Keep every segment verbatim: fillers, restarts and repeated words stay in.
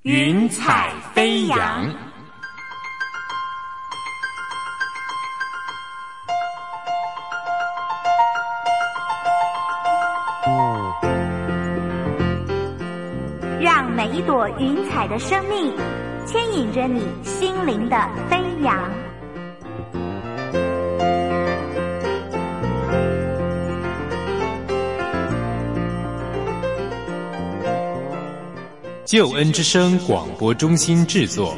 云彩飞扬。 让每一朵云彩的生命牵引着你心灵的飞扬。 救恩之声广播中心制作。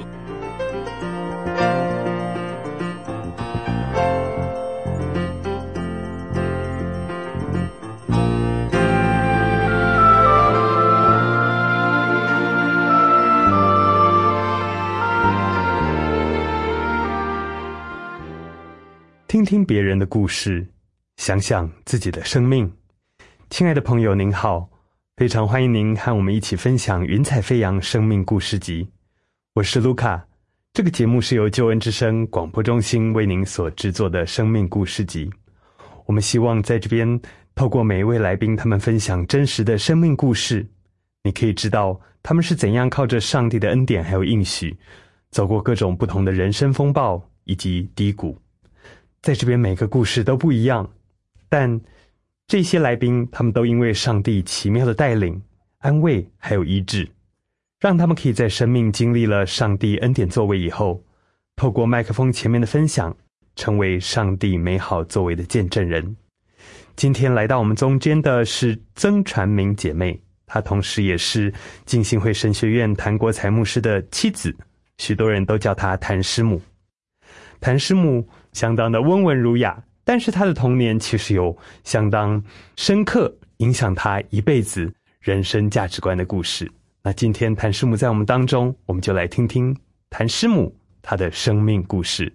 听听别人的故事，想想自己的生命。亲爱的朋友您好，非常欢迎您和我们一起分享云彩飞扬生命故事集。我是卢卡，这个节目是由救恩之声广播中心为您所制作的生命故事集。我们希望在这边透过每一位来宾他们分享真实的生命故事，你可以知道他们是怎样靠着上帝的恩典还有应许走过各种不同的人生风暴以及低谷。在这边每个故事都不一样，但这些来宾他们都因为上帝奇妙的带领、安慰还有医治，让他们可以在生命经历了上帝恩典作为以后，透过麦克风前面的分享，成为上帝美好作为的见证人。今天来到我们中间的是曾传明姐妹，她同时也是浸信会神学院谭国才牧师的妻子，许多人都叫她谭师母。谭师母相当的温文儒雅，但是她的童年其实有相当深刻影响她一辈子人生价值观的故事。那今天谭师母在我们当中，我们就来听听谭师母她的生命故事。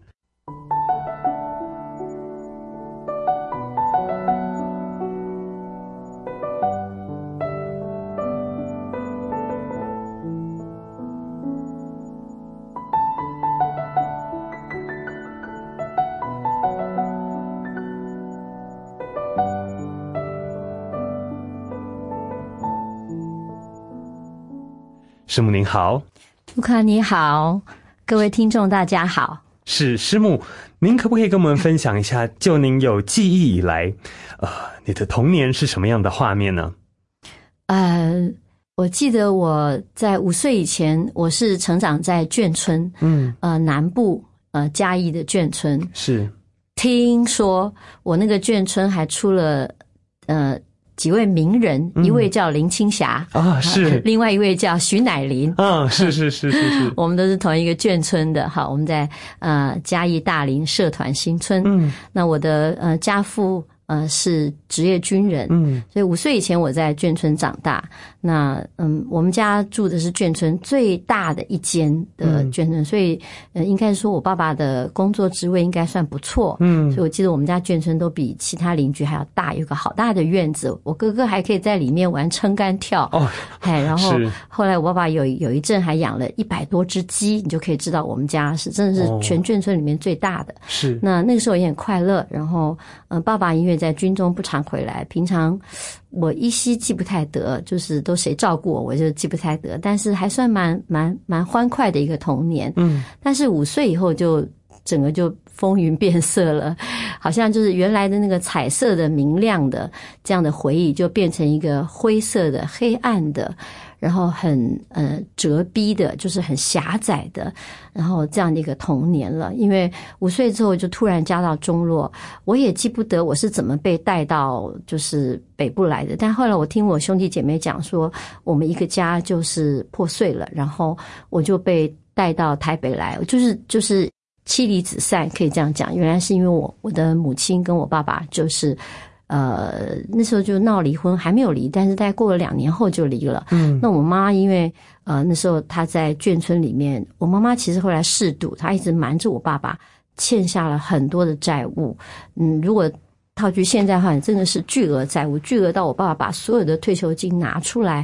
师母您好。 卢卡你好，各位听众大家好。 是师母，您可不可以跟我们分享一下，就您有记忆以来，呃，你的童年是什么样的画面呢？ 呃，我记得我在五岁以前，我是成长在眷村，嗯，呃，南部呃嘉义的眷村。是，听说我那个眷村还出了呃。几位名人，嗯、一位叫林青霞啊，是，另外一位叫徐乃麟啊，是是是是是， 我们都是同一个眷村的。好，我们在呃嘉义大林社团新村。嗯，那我的呃家父呃是职业军人，嗯，所以五岁以前我在眷村长大。那嗯，我们家住的是眷村最大的一间的眷村，嗯、所以呃，应该说我爸爸的工作职位应该算不错，嗯，所以我记得我们家眷村都比其他邻居还要大，有个好大的院子，我哥哥还可以在里面玩撑杆跳，哦，哎，然后后来我爸爸有有一阵还养了一百多只鸡，你就可以知道我们家是真的是全眷村里面最大的，是、哦。那那个时候也很快乐，然后嗯、呃，爸爸因为在军中不常回来，平常我依稀记不太得，就是都谁照顾我，我就记不太得。但是还算蛮蛮蛮欢快的一个童年。嗯，但是五岁以后就整个就风云变色了，好像就是原来的那个彩色的、明亮的这样的回忆，就变成一个灰色的、黑暗的。然后很呃折逼的，就是很狭窄的，然后这样的一个童年了。因为五岁之后就突然加到中落，我也记不得我是怎么被带到就是北部来的。但后来我听我兄弟姐妹讲说，我们一个家就是破碎了，然后我就被带到台北来，就是就是妻离子散，可以这样讲。原来是因为我我的母亲跟我爸爸就是。呃，那时候就闹离婚，还没有离，但是大概过了两年后就离了。嗯，那我妈因为呃那时候她在眷村里面，我妈妈其实后来嗜赌，她一直瞒着我爸爸，欠下了很多的债务。嗯，如果套句现在话，真的是巨额债务，巨额到我爸爸把所有的退休金拿出来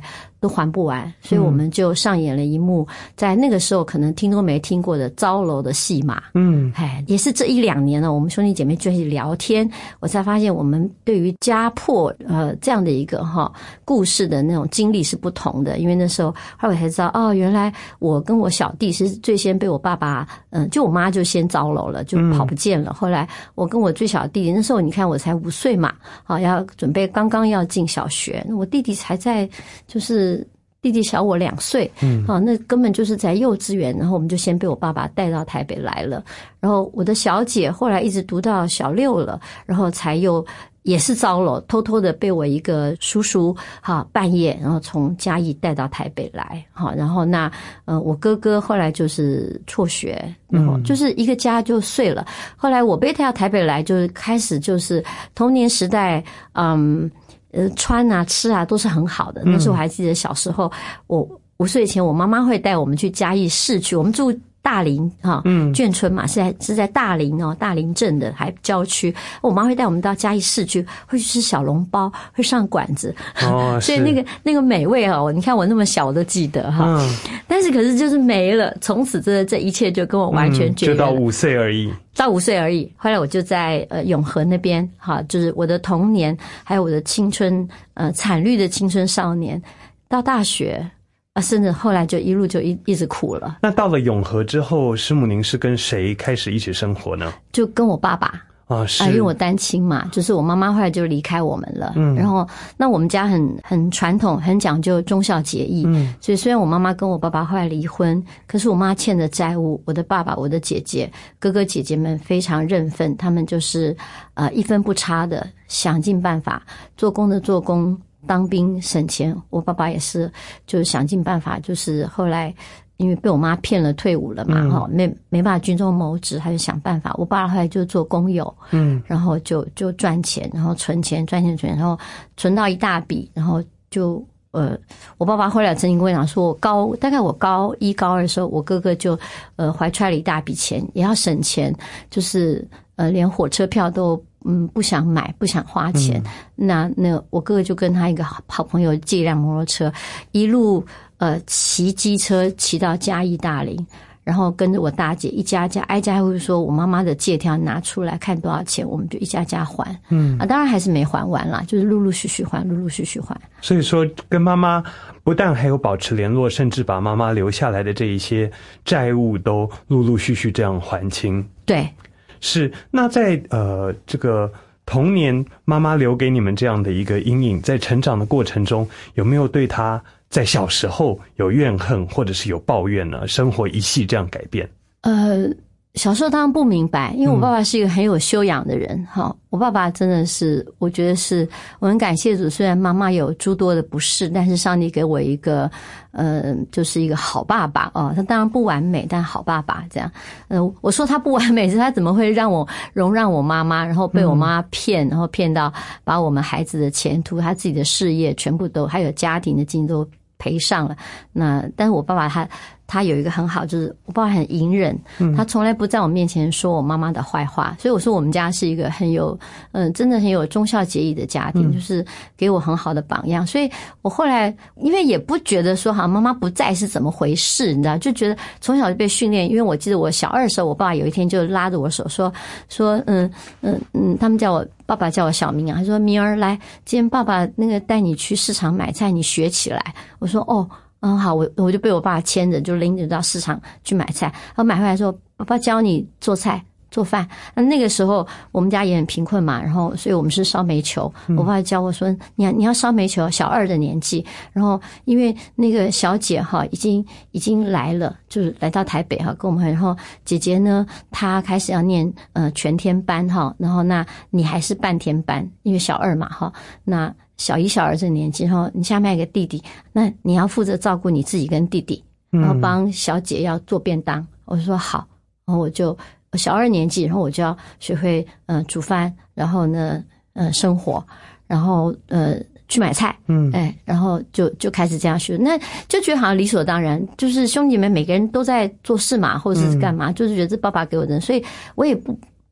都还不完，所以我们就上演了一幕在那个时候可能听都没听过的招楼的戏码。嗯，哎，也是这一两年呢，我们兄弟姐妹就一起聊天，我才发现我们对于家破呃这样的一个哈故事的那种经历是不同的。因为那时候后来才知道，哦，原来我跟我小弟是最先被我爸爸，嗯，就我妈就先招楼了，就跑不见了。嗯、后来我跟我最小弟弟，那时候你看我才五岁嘛，好要准备刚刚要进小学，我弟弟才在就是。弟弟小我两岁，嗯，好，那根本就是在幼稚园，然后我们就先被我爸爸带到台北来了。然后我的小姐后来一直读到小六了，然后才又也是招楼，偷偷的被我一个叔叔，哈，半夜然后从嘉义带到台北来，好，然后那呃我哥哥后来就是辍学，然后就是一个家就碎了。后来我被带到台北来，就是开始就是童年时代，嗯。呃，穿啊，吃啊，都是很好的。那时候我还记得小时候，我五岁前，我妈妈会带我们去嘉义市区，我们住大林哈，嗯，眷村嘛，是在是在大林哦，大林镇的还郊区。我妈会带我们到嘉义市区，会去吃小笼包，会上馆子，哦，所以那个那个美味哦，你看我那么小我都记得哈，嗯，但是可是就是没了，从此这这一切就跟我完全绝缘了， 嗯，就到五岁而已。 到五岁而已，后来我就在呃永和那边，哈，就是我的童年，还有我的青春，呃惨绿的青春少年，到大学啊，甚至后来就一路就一一直苦了。 那到了永和之后，师母您是跟谁开始一起生活呢？ 就跟我爸爸。 啊，是， 因为我单亲嘛，就是我妈妈后来就离开我们了。嗯，然后那我们家很很传统，很讲究忠孝节义。嗯，所以虽然我妈妈跟我爸爸后来离婚，可是我妈欠的债务，我的爸爸、我的姐姐、哥哥姐姐们非常认份，他们就是呃一分不差的想尽办法，做工的做工，当兵省钱。我爸爸也是，就是想尽办法，就是后来。因为被我妈骗了，退伍了嘛，哈、嗯，没没办法军中谋职，他就想办法。我爸后来就做工友，嗯，然后就就赚钱，然后存钱，赚钱存钱，然后存到一大笔，然后就呃，我爸爸后来曾经跟我讲说，我高大概我高一高二的时候，我哥哥就呃怀揣了一大笔钱，也要省钱，就是呃连火车票都嗯不想买，不想花钱。嗯、那那我哥哥就跟他一个好朋友借一辆摩托车，一路。呃，骑机车骑到嘉义大林，然后跟着我大姐一家家挨家会说，我妈妈的借条拿出来看多少钱，我们就一家家还。嗯啊，当然还是没还完啦，就是陆陆续续还，陆陆续续还。 所以说，跟妈妈不但还有保持联络，甚至把妈妈留下来的这一些债务都陆陆续续这样还清。 对， 是。那在呃这个童年妈妈留给你们这样的一个阴影，在成长的过程中，有没有对她？在小时候有怨恨或者是有抱怨呢？生活一系这样改变。 呃，小时候当然不明白，因为我爸爸是一个很有修养的人哈、嗯。我爸爸真的是，我觉得是我很感谢主。虽然妈妈有诸多的不是，但是上帝给我一个呃，就是一个好爸爸哦。他当然不完美，但好爸爸这样。呃，我说他不完美是他怎么会让我容让我妈妈，然后被我妈骗，嗯、然后骗到把我们孩子的前途、他自己的事业全部都还有家庭的经济都赔上了。那但是我爸爸他他有一个很好，就是我爸爸很隐忍，他从来不在我面前说我妈妈的坏话，所以我说我们家是一个很有嗯，真的很有忠孝节义的家庭，就是给我很好的榜样。所以我后来因为也不觉得说好像妈妈不在是怎么回事，你知道，就觉得从小就被训练。因为我记得我小二的时候，我爸爸有一天就拉着我手说说嗯嗯嗯，他们叫我爸爸叫我小明啊，他说明儿来，今天爸爸那个带你去市场买菜，你学起来。我说哦。嗯，好，我我就被我爸牵着，就拎着到市场去买菜。然后买回来说，爸爸教你做菜做饭。那那个时候我们家也很贫困嘛，然后所以我们是烧煤球。我爸教我说，你要你要烧煤球，小二的年纪。然后因为那个小姐哈已经已经来了，就是来到台北哈跟我们，然后姐姐呢她开始要念呃全天班哈，然后那你还是半天班，因为小二嘛哈，那。小一、小二这年纪，然后你下面有个弟弟，那你要负责照顾你自己跟弟弟，然后帮小姐要做便当。嗯、我就说好，然后我就小二年纪，然后我就要学会嗯、呃、煮饭，然后呢嗯、呃、生活，然后呃去买菜，嗯，哎，然后就就开始这样学，那就觉得好像理所当然，就是兄弟们每个人都在做事嘛，或者是干嘛，嗯、就是觉得这爸爸给我的，所以我也不。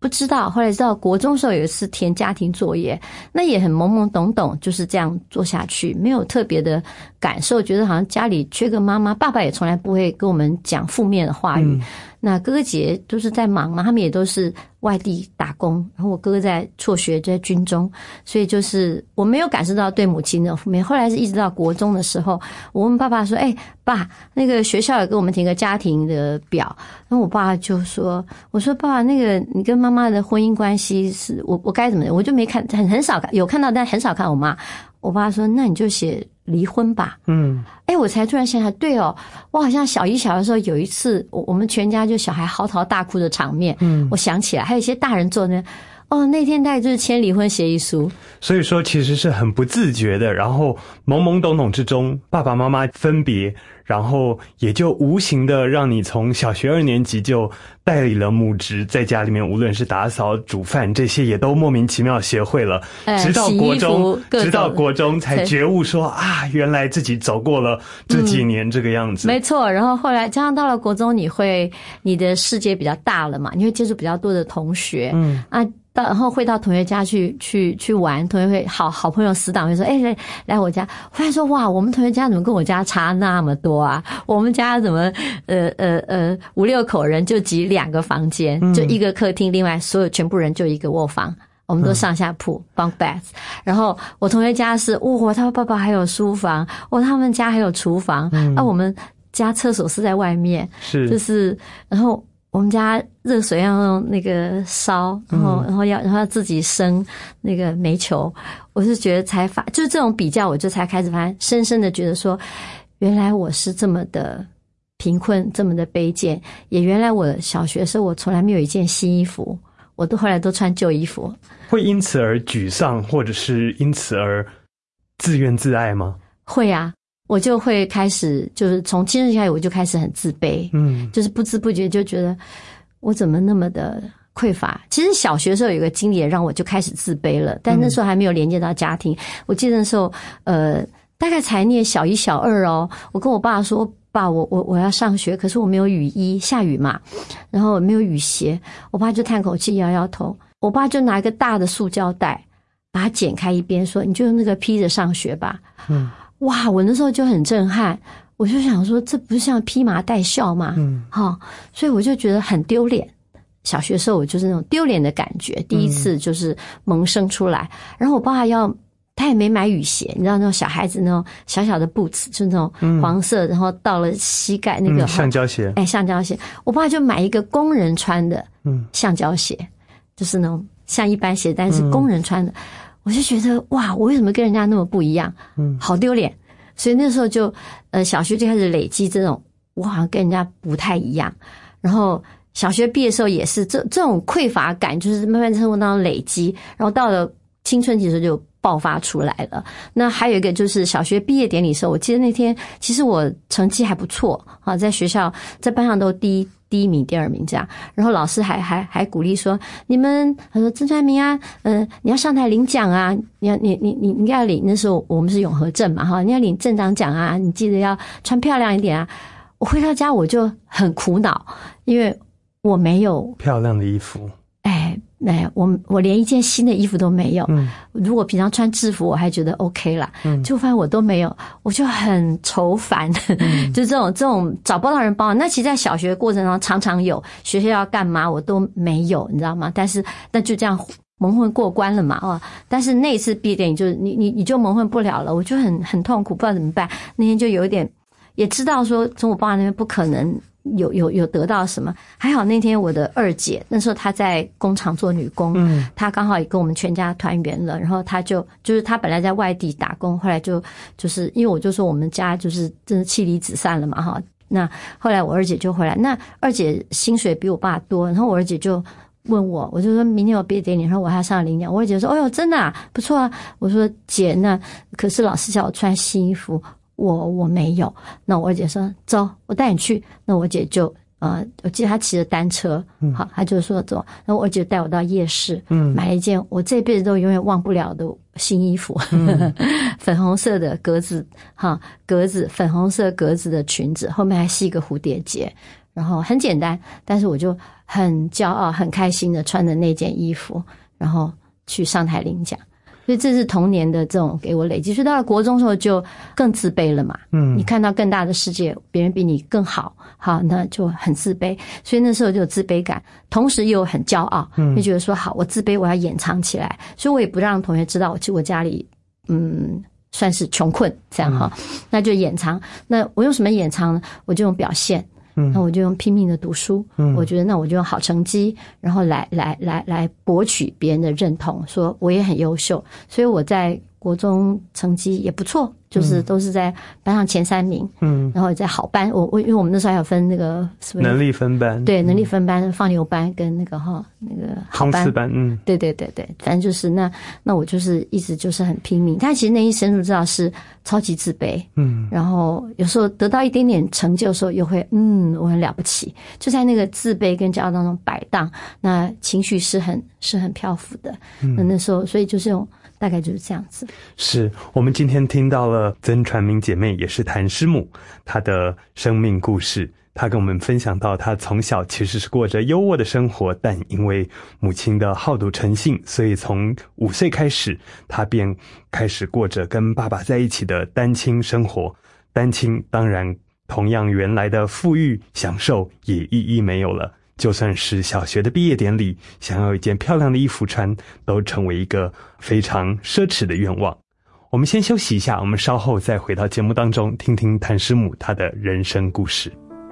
不知道，后来知道国中的时候有一次填家庭作业，那也很懵懵懂懂，就是这样做下去，没有特别的感受，觉得好像家里缺个妈妈，爸爸也从来不会跟我们讲负面的话语。嗯，那哥哥姐都是在忙嘛，他们也都是外地打工，然后我哥哥在辍学，在军中，所以就是我没有感受到对母亲的负面。后来是一直到国中的时候，我问爸爸说：“哎，爸，那个学校有给我们填个家庭的表。”然后我爸就说：“我说爸爸，那个你跟妈妈的婚姻关系是我我该怎么？我就没看，很很少有看到，但很少看我妈。”我爸说：“那你就写离婚吧。”嗯，哎，我才突然想想，对哦，我好像小一、小二的时候有一次，我我们全家就小孩嚎啕大哭的场面，嗯，我想起来，还有一些大人坐那，哦，那天大概就是签离婚协议书。 所以说，其实是很不自觉的，然后懵懵懂懂之中，爸爸妈妈分别，然后也就无形的让你从小学二年级就代理了母职，在家里面无论是打扫、煮饭这些，也都莫名其妙学会了。呃、直到国中，直到国中才觉悟说啊，原来自己走过了这几年这个样子。 嗯、没错，然后后来加上到了国中，你会你的世界比较大了嘛，你会接触比较多的同学，嗯啊。到然后会到同学家去去去玩，同学会好好朋友死党会说，哎、欸、来来我家，忽然说哇，我们同学家怎么跟我家差那么多啊？我们家怎么呃呃呃五六口人就挤两个房间，就一个客厅，另外所有全部人就一个卧房。我们都上下铺 bunk beds， 然后我同学家是哇，他爸爸还有书房，哇，他们家还有厨房，嗯、啊，我们家厕所是在外面， 是就是然后。我们家热水要用那个烧，然后然后要然后要自己生那个煤球，我是觉得才发，就是这种比较，我就才开始发现，深深的觉得说，原来我是这么的贫困，这么的卑贱，也原来我小学的时候我从来没有一件新衣服，我都后来都穿旧衣服。 会因此而沮丧，或者是因此而自怨自艾吗？ 会啊。我就会开始，就是从青春期开始，我就开始很自卑，嗯，就是不知不觉就觉得我怎么那么的匮乏。其实小学的时候有一个经历也让我就开始自卑了，但那时候还没有连接到家庭。我记得那时候，呃，大概才念小一、小二哦，我跟我爸说：“爸，我我我要上学，可是我没有雨衣，下雨嘛，然后没有雨鞋。”我爸就叹口气，摇摇头。我爸就拿一个大的塑胶袋，把它剪开一边，说：“你就用那个披着上学吧。”嗯。哇！我那时候就很震撼，我就想说，这不是像披麻戴孝吗？嗯，好、哦，所以我就觉得很丢脸。小学时候我就是那种丢脸的感觉，第一次就是萌生出来。嗯、然后我爸要，他也没买雨鞋，你知道那种小孩子那种小小的 boots， 就那种黄色，嗯、然后到了膝盖那个、 嗯、橡胶鞋， 哎，橡胶鞋。我爸就买一个工人穿的，嗯，橡胶鞋，就是那种像一般鞋，但是工人穿的。嗯，我就觉得哇，我为什么跟人家那么不一样？嗯，好丢脸。所以那时候就，呃，小学就开始累积这种，我好像跟人家不太一样。然后小学毕业的时候也是这这种匮乏感，就是慢慢生活当中累积。然后到了青春期的时候就爆发出来了。那还有一个就是小学毕业典礼的时候，我记得那天其实我成绩还不错啊，在学校在班上都第一。第一名、第二名这样，然后老师还还还鼓励说：“你们，他说郑川明啊，呃，你要上台领奖啊，你要你你你你要领。那时候我们是永和镇嘛，哈，你要领镇长奖啊，你记得要穿漂亮一点啊。”我回到家我就很苦恼，因为我没有漂亮的衣服。 哎，哎，我我连一件新的衣服都没有。嗯，如果平常穿制服我还觉得 OK 啦，嗯，就发现我都没有，我就很愁烦。嗯，就这种这种找不到人帮。那其实在小学过程中常常有学校要干嘛我都没有，你知道吗？但是那就这样蒙混过关了嘛，哦。但是那一次毕业典礼就你你你就蒙混不了了，我就很很痛苦，不知道怎么办。那天就有一点也知道说从我爸那边不可能。有有有得到什么？还好那天我的二姐那时候她在工厂做女工，嗯，她刚好也跟我们全家团圆了，然后她就就是她本来在外地打工，后来就就是因为我就说我们家就是真的妻离子散了嘛，哈。那后来我二姐就回来，那二姐薪水比我爸多，然后我二姐就问我，我就说明天我毕业典礼，然后我还要上领奖。我二姐说：“哦哟，真的啊，不错啊。”我说：“姐，那可是老师叫我穿新衣服。”我我没有，那我姐说走，我带你去。那我姐就呃，我记得他骑着单车，好，他就说走，然后我儿子就带我到夜市，嗯，买了一件我这辈子都永远忘不了的新衣服，嗯、粉红色的格子，哈，格子粉红色格子的裙子，后面还系一个蝴蝶结，然后很简单，但是我就很骄傲、很开心的穿着那件衣服，然后去上台领奖。所以这是童年的这种给我累积，所以到了国中的时候就更自卑了嘛。嗯，你看到更大的世界，别人比你更好，好，那就很自卑。所以那时候就有自卑感，同时又很骄傲，就觉得说好，我自卑，我要掩藏起来，所以我也不让同学知道，我其实我家里嗯算是穷困这样哈，嗯、那就掩藏。那我用什么掩藏呢？我就用表现。嗯，那我就用拼命的读书，嗯，我觉得那我就用好成绩，然后来来来来博取别人的认同，说我也很优秀，所以我在国中成绩也不错，就是都是在班上前三名，嗯，然后在好班，我我因为我们那时候还有分那个能力分班， 对，能力分班、放牛班跟那个哈那个好班， 班，嗯， 对对对对，反正就是那那我就是一直就是很拼命，但其实内心深处知道是超级自卑，嗯，然后有时候得到一点点成就的时候，又会嗯我很了不起，就在那个自卑跟骄傲当中摆荡，那情绪是很是很漂浮的，嗯，那那时候所以就是用。大概就是这样子。 是我们今天听到了曾传明姐妹，也是谭师母，她的生命故事。她跟我们分享到，她从小其实是过着优渥的生活，但因为母亲的好赌成性，所以从五岁开始，她便开始过着跟爸爸在一起的单亲生活。单亲当然，同样原来的富裕享受也一一没有了。就算是小学的毕业典礼，想要一件漂亮的衣服穿，都成为一个非常奢侈的愿望。我们先休息一下，我们稍后再回到节目当中，听听谭师母她的人生故事。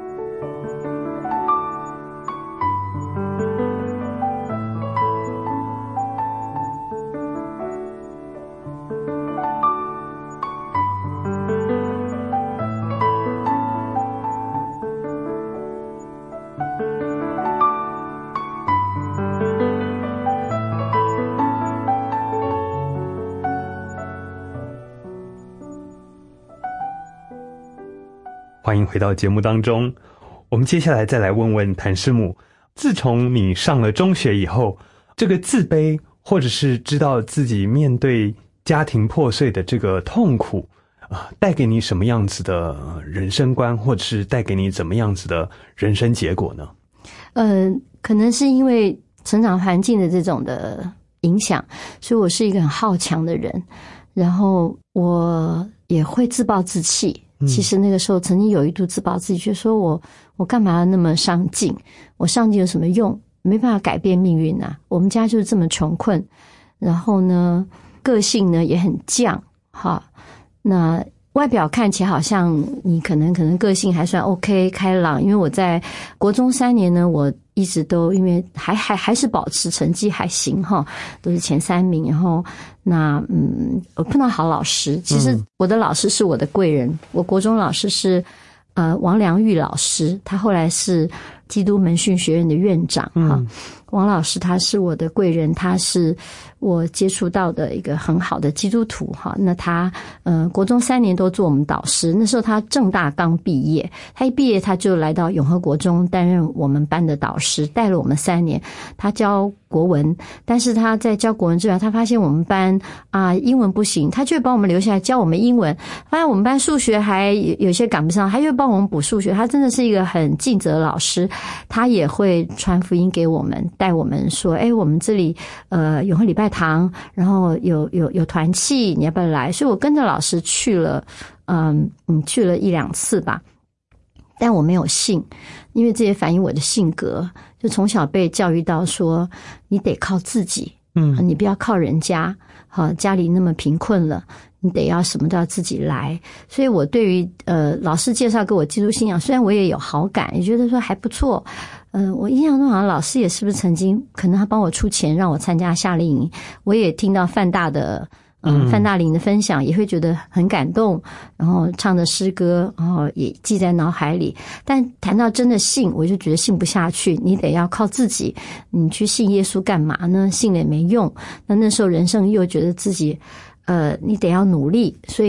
欢迎回到节目当中，我们接下来再来问问谭师母，自从你上了中学以后，这个自卑或者是知道自己面对家庭破碎的这个痛苦啊、呃，带给你什么样子的人生观，或者是带给你怎么样子的人生结果呢？ 呃，可能是因为成长环境的这种的影响，所以我是一个很好强的人，然后我也会自暴自弃。其实那个时候曾经有一度自暴自弃，就说我我干嘛要那么上进？我上进有什么用？没办法改变命运啊！我们家就是这么穷困，然后呢，个性呢也很犟，哈。那外表看起来好像你可能可能个性还算 OK 开朗，因为我在国中三年呢，我一直都因为还还还是保持成绩还行哈，都是前三名。然后那嗯，我碰到好老师，其实我的老师是我的贵人。嗯、我国中老师是呃王良玉老师，他后来是基督门训学院的院长哈。嗯、王老师他是我的贵人，他是我接触到的一个很好的基督徒哈。那他呃国中三年都做我们导师，那时候他政大刚毕业，他一毕业他就来到永和国中担任我们班的导师，带了我们三年。他教国文，但是他在教国文之外，他发现我们班啊英文不行，他就会把我们留下来教我们英文。发现我们班数学还有些赶不上，他又帮我们补数学。他真的是一个很尽责的老师，他也会传福音给我们，带我们说，哎，我们这里呃永和礼拜堂，然后有有有团契，你要不要来？所以我跟着老师去了，嗯嗯，去了一两次吧。但我没有信，因为这也反映我的性格，就从小被教育到说，你得靠自己，嗯，你不要靠人家，好，家里那么贫困了，你得要什么都要自己来。所以我对于呃老师介绍给我基督信仰，虽然我也有好感，也觉得说还不错。嗯、呃，我印象中好像老师也是不是曾经可能他帮我出钱让我参加夏令营，我也听到范大的嗯范大林的分享，也会觉得很感动，然后唱的诗歌，然后也记在脑海里。但谈到真的信，我就觉得信不下去，你得要靠自己。你去信耶稣干嘛呢？信了也没用。那那时候人生又觉得自己呃你得要努力，所以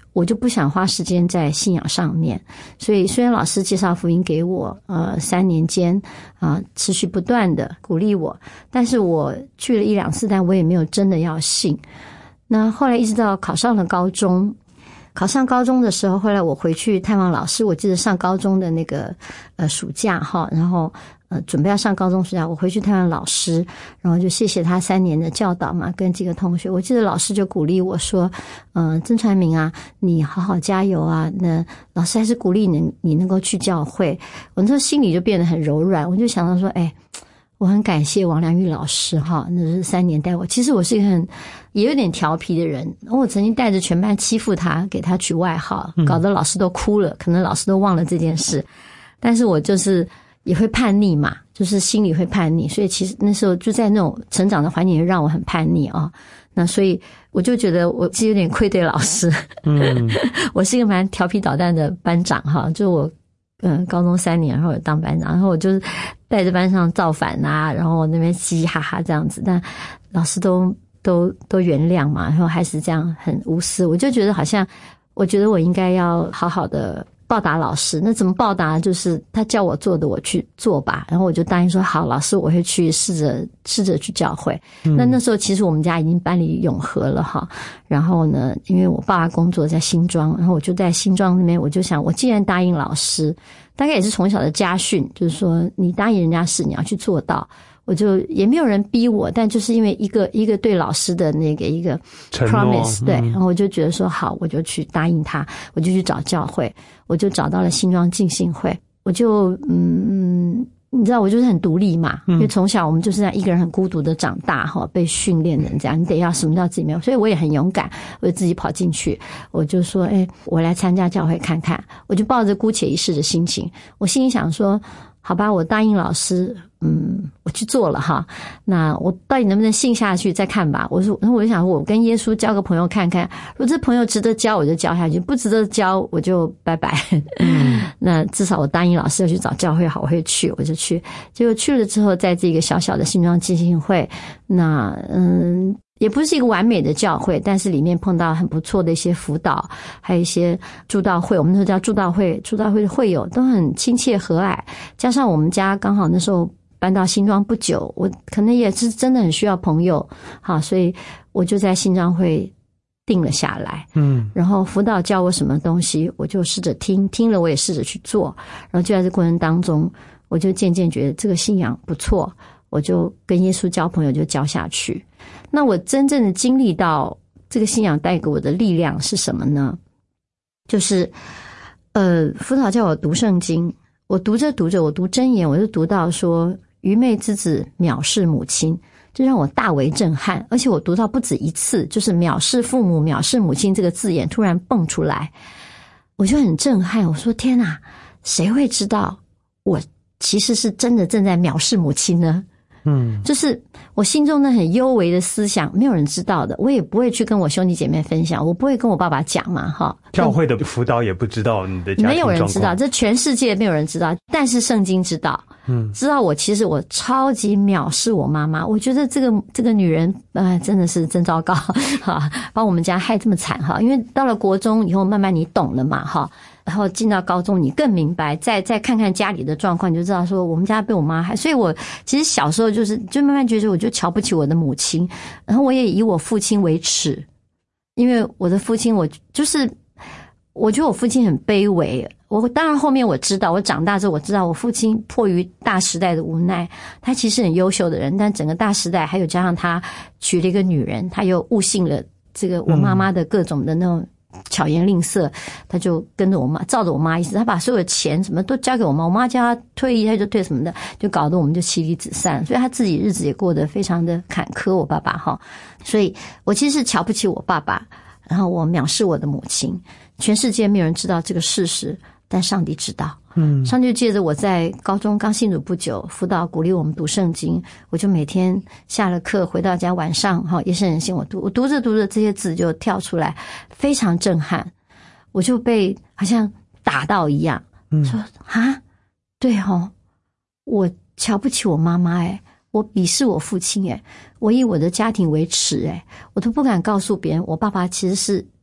我就不想花时间在信仰上面。所以虽然老师介绍福音给我，呃，三年间啊、呃，持续不断的鼓励我，但是我去了一两次，但我也没有真的要信。那后来一直到考上了高中，考上高中的时候，后来我回去探望老师，我记得上高中的那个呃暑假哈，然后呃准备要上高中暑假，我回去探望老师，然后就谢谢他三年的教导嘛，跟几个同学，我记得老师就鼓励我说，嗯、呃，曾传明啊，你好好加油啊，那老师还是鼓励你你能够去教会。我那时候心里就变得很柔软，我就想到说，哎，我很感谢王良玉老师哈，那是三年带我。其实我是一个很也有点调皮的人，我曾经带着全班欺负他，给他取外号，搞得老师都哭了，可能老师都忘了这件事。但是我就是也会叛逆嘛，就是心里会叛逆，所以其实那时候就在那种成长的环境让我很叛逆啊。那所以我就觉得我是有点愧对老师，嗯，我是一个蛮调皮捣蛋的班长哈，就我。嗯，高中三年，然后有当班长，然后我就是带着班上造反啊，然后那边嘻嘻哈哈这样子，但老师都都都原谅嘛，然后还是这样很无私，我就觉得好像，我觉得我应该要好好的报答老师。那怎么报答？就是他叫我做的，我去做吧。然后我就答应说好，老师我会去试着试着去教会。嗯、那那时候其实我们家已经搬离永和了哈。然后呢，因为我爸爸工作在新庄，然后我就在新庄那边，我就想，我既然答应老师，大概也是从小的家训，就是说你答应人家事，你要去做到。我就也没有人逼我，但就是因为一个一个对老师的那个一个 promise， 对，然后我就觉得说好，我就去答应他，我就去找教会，我就找到了新庄浸信会，我就嗯。你知道我就是很独立嘛，因为从小我们就是在一个人很孤独的长大哈，被训练成这样，你得要什么都要自己没有，所以我也很勇敢，我就自己跑进去，我就说，哎，我来参加教会看看，我就抱着姑且一试的心情，我心里想说，好吧，我答应老师，嗯，我去做了哈，那我到底能不能信下去再看吧。我说，然后我就想，我跟耶稣交个朋友看看，如果这朋友值得交，我就交下去；不值得交，我就拜拜。嗯，那至少我答应老师要去找教会，好，我会去，我就去。结果去了之后，在这个小小的新庄浸信会，那嗯。也不是一个完美的教会，但是里面碰到很不错的一些辅导，还有一些祝道会，我们那时候叫祝道会，祝道会的会友都很亲切和蔼，加上我们家刚好那时候搬到新庄不久，我可能也是真的很需要朋友，好，所以我就在新庄会定了下来，嗯，然后辅导教我什么东西，我就试着听，听了我也试着去做，然后就在这过程当中，我就渐渐觉得这个信仰不错，我就跟耶稣交朋友，就交下去。那我真正的经历到这个信仰带给我的力量是什么呢？就是呃，辅导叫我读圣经，我读着读着，我读箴言，我就读到说愚昧之子藐视母亲，这让我大为震撼，而且我读到不止一次，就是藐视父母、藐视母亲这个字眼突然蹦出来，我就很震撼，我说天哪，谁会知道我其实是真的正在藐视母亲呢？嗯，就是我心中那很幽微的思想，没有人知道的，我也不会去跟我兄弟姐妹分享，我不会跟我爸爸讲嘛，哈。 教会的辅导也不知道你的家庭状况， 没有人知道，这全世界没有人知道，但是圣经知道，嗯，知道我其实我超级藐视我妈妈，我觉得这个这个女人，呃，真的是真糟糕，哈，把我们家害这么惨哈，因为到了国中以后，慢慢你懂了嘛，哈。然后进到高中，你更明白，再再看看家里的状况，你就知道说我们家被我妈害。所以我其实小时候就是就慢慢觉得，我就瞧不起我的母亲，然后我也以我父亲为耻，因为我的父亲，我就是我觉得我父亲很卑微。我当然后面我知道，我长大之后我知道，我父亲迫于大时代的无奈，他其实很优秀的人，但整个大时代还有加上他娶了一个女人，他又误信了这个我妈妈的各种的那种。巧言令色，他就跟着我妈，照着我妈意思，他把所有的钱什么都交给我妈，我妈叫他退役他就退什么的，就搞得我们就妻离子散，所以他自己日子也过得非常的坎坷。我爸爸哈，所以我其实是瞧不起我爸爸，然后我藐视我的母亲，全世界没有人知道这个事实，但上帝知道。嗯，上帝借着我在高中刚信主不久，辅导鼓励我们读圣经，我就每天下了课回到家，晚上哈夜深人静我读，我读着读着这些字就跳出来，非常震撼，我就被好像打到一样，嗯，说啊，对哦，我瞧不起我妈妈诶，我鄙视我父亲诶，我以我的家庭为耻诶，我都不敢告诉别人，我爸爸其实是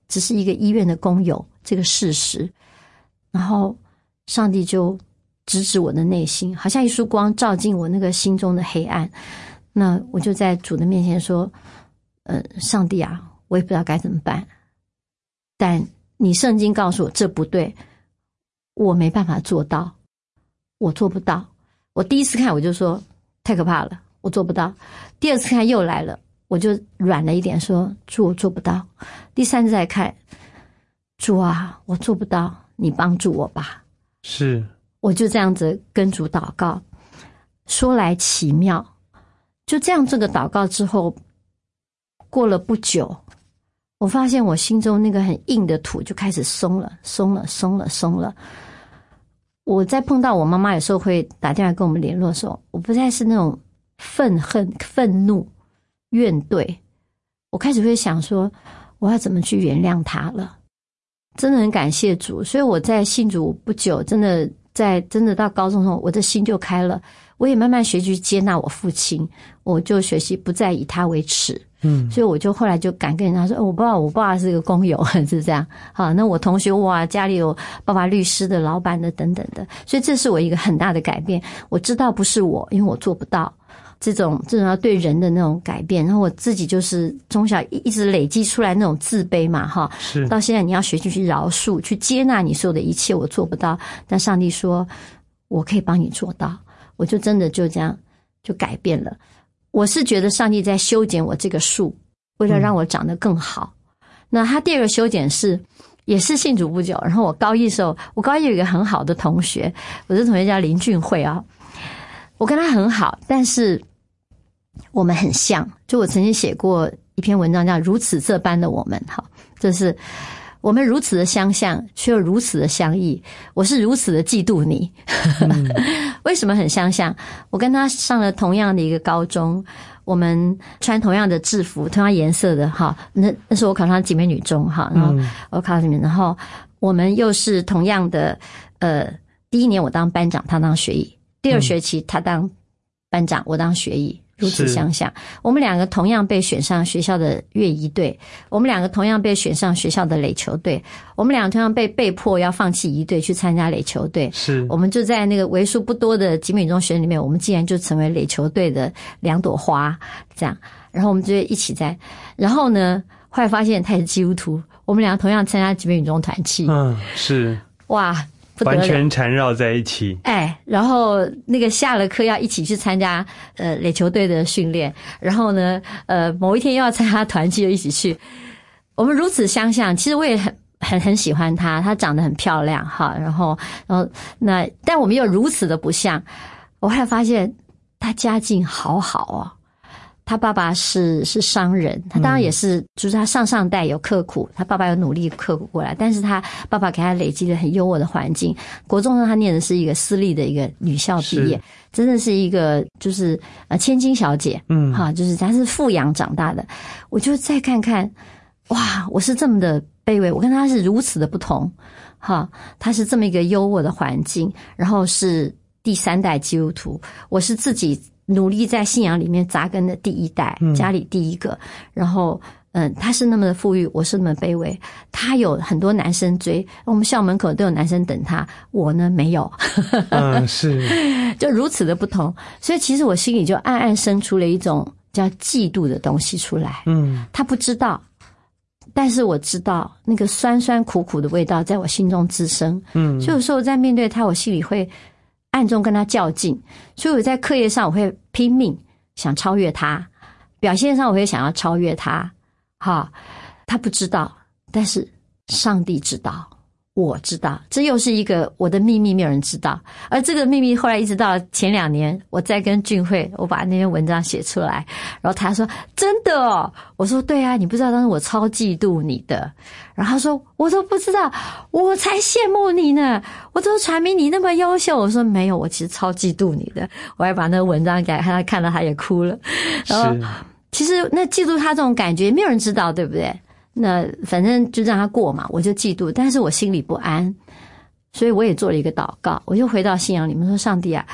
只是一个医院的工友这个事实。然后上帝就直指我的内心，好像一束光照进我那个心中的黑暗。那我就在主的面前说，呃，上帝啊，我也不知道该怎么办，但你圣经告诉我这不对，我没办法做到，我做不到。我第一次看我就说太可怕了，我做不到。第二次看又来了，我就软了一点说，主，我做不到。第三次再看，主啊，我做不到，你帮助我吧。 是， 我就这样子跟主祷告。说来奇妙，就这样这个祷告之后，过了不久，我发现我心中那个很硬的土就开始松了，松了，松了，松了。我在碰到我妈妈有时候会打电话跟我们联络的时候，我不再是那种愤恨、愤怒、怨怼，我开始会想说，我要怎么去原谅她了。真的很感谢主，所以我在信主不久，真的在真的到高中的时候，我的心就开了。我也慢慢学习接纳我父亲，我就学习不再以他为耻。嗯，所以我就后来就敢跟人家说，哦、我爸爸我爸爸是个工友，是这样。好，那我同学哇，家里有爸爸律师的、老板的等等的，所以这是我一个很大的改变。我知道不是我，因为我做不到这种这种要对人的那种改变，然后我自己就是从小一直累积出来那种自卑嘛，哈， 是到现在你要学习去饶恕，去接纳你所有的一切，我做不到，但上帝说我可以帮你做到，我就真的就这样就改变了。我是觉得上帝在修剪我这个树，为了让我长得更好。嗯、那他第二个修剪是，也是信主不久，然后我高一的时候，我高一有一个很好的同学，我的同学叫林俊慧啊，我跟他很好，但是我们很像。就我曾经写过一篇文章叫《如此这般的我们》，哈，就是我们如此的相像，却又如此的相异。我是如此的嫉妒你。嗯、为什么很相像？我跟他上了同样的一个高中，我们穿同样的制服，同样颜色的哈。那那时候我考上景美女中哈，然后我考上景美，然后我们又是同样的，呃，第一年我当班长，他当学艺；第二学期他当班长，我当学艺。如此相像，我们两个同样被选上学校的乐仪队，我们两个同样被选上学校的垒球队，我们两个同样被被迫要放弃仪队去参加垒球队。是，我们就在那个为数不多的景美中学里面，我们竟然就成为垒球队的两朵花，这样，然后我们就一起在，然后呢，后来发现他也是基督徒，我们两个同样参加景美女中团契。嗯， 是， 哇。 完全缠绕在一起， 哎，然后那个下了课要一起去参加呃垒球队的训练，然后呢，呃某一天又要参加团契，就一起去。我们如此相像，其实我也很很很喜欢她，她长得很漂亮哈，然后然后那但我们又如此的不像。我后来发现她家境好好哦。他爸爸是是商人，他当然也是，就是他上上代有刻苦，他爸爸有努力刻苦过来，但是他爸爸给他累积了很优渥的环境。国中呢，他念的是一个私立的一个女校毕业，真的是一个就是呃千金小姐，嗯，哈，就是他是富养长大的。我就再看看，哇，我是这么的卑微，我跟他是如此的不同，哈，他是这么一个优渥的环境，然后是第三代基督徒，我是自己努力在信仰里面扎根的第一代，家里第一个，然后嗯，他是那么的富裕，我是那么卑微。他有很多男生追，我们校门口都有男生等他，我呢没有。 嗯，是， 就如此的不同。所以其实我心里就暗暗生出了一种叫嫉妒的东西出来。嗯，他不知道，但是我知道那个酸酸苦苦的味道在我心中滋生。嗯，所以有时候在面对他，我心里会暗中跟他较劲，所以我在课业上我会拼命想超越他，表现上我会想要超越他。哈，他不知道，但是上帝知道，我知道，这又是一个我的秘密，没有人知道。而这个秘密后来一直到前两年，我在跟俊慧，我把那篇文章写出来，然后他说真的哦，我说对啊，你不知道当时我超嫉妒你的。然后他说我都不知道，我才羡慕你呢，我都传明你那么优秀。我说没有，我其实超嫉妒你的。我还把那个文章给他看到，他也哭了。然后其实那嫉妒他这种感觉没有人知道，对不对？那反正就让他过嘛，我就嫉妒，但是我心里不安，所以我也做了一个祷告，我就回到信仰里面说，上帝啊，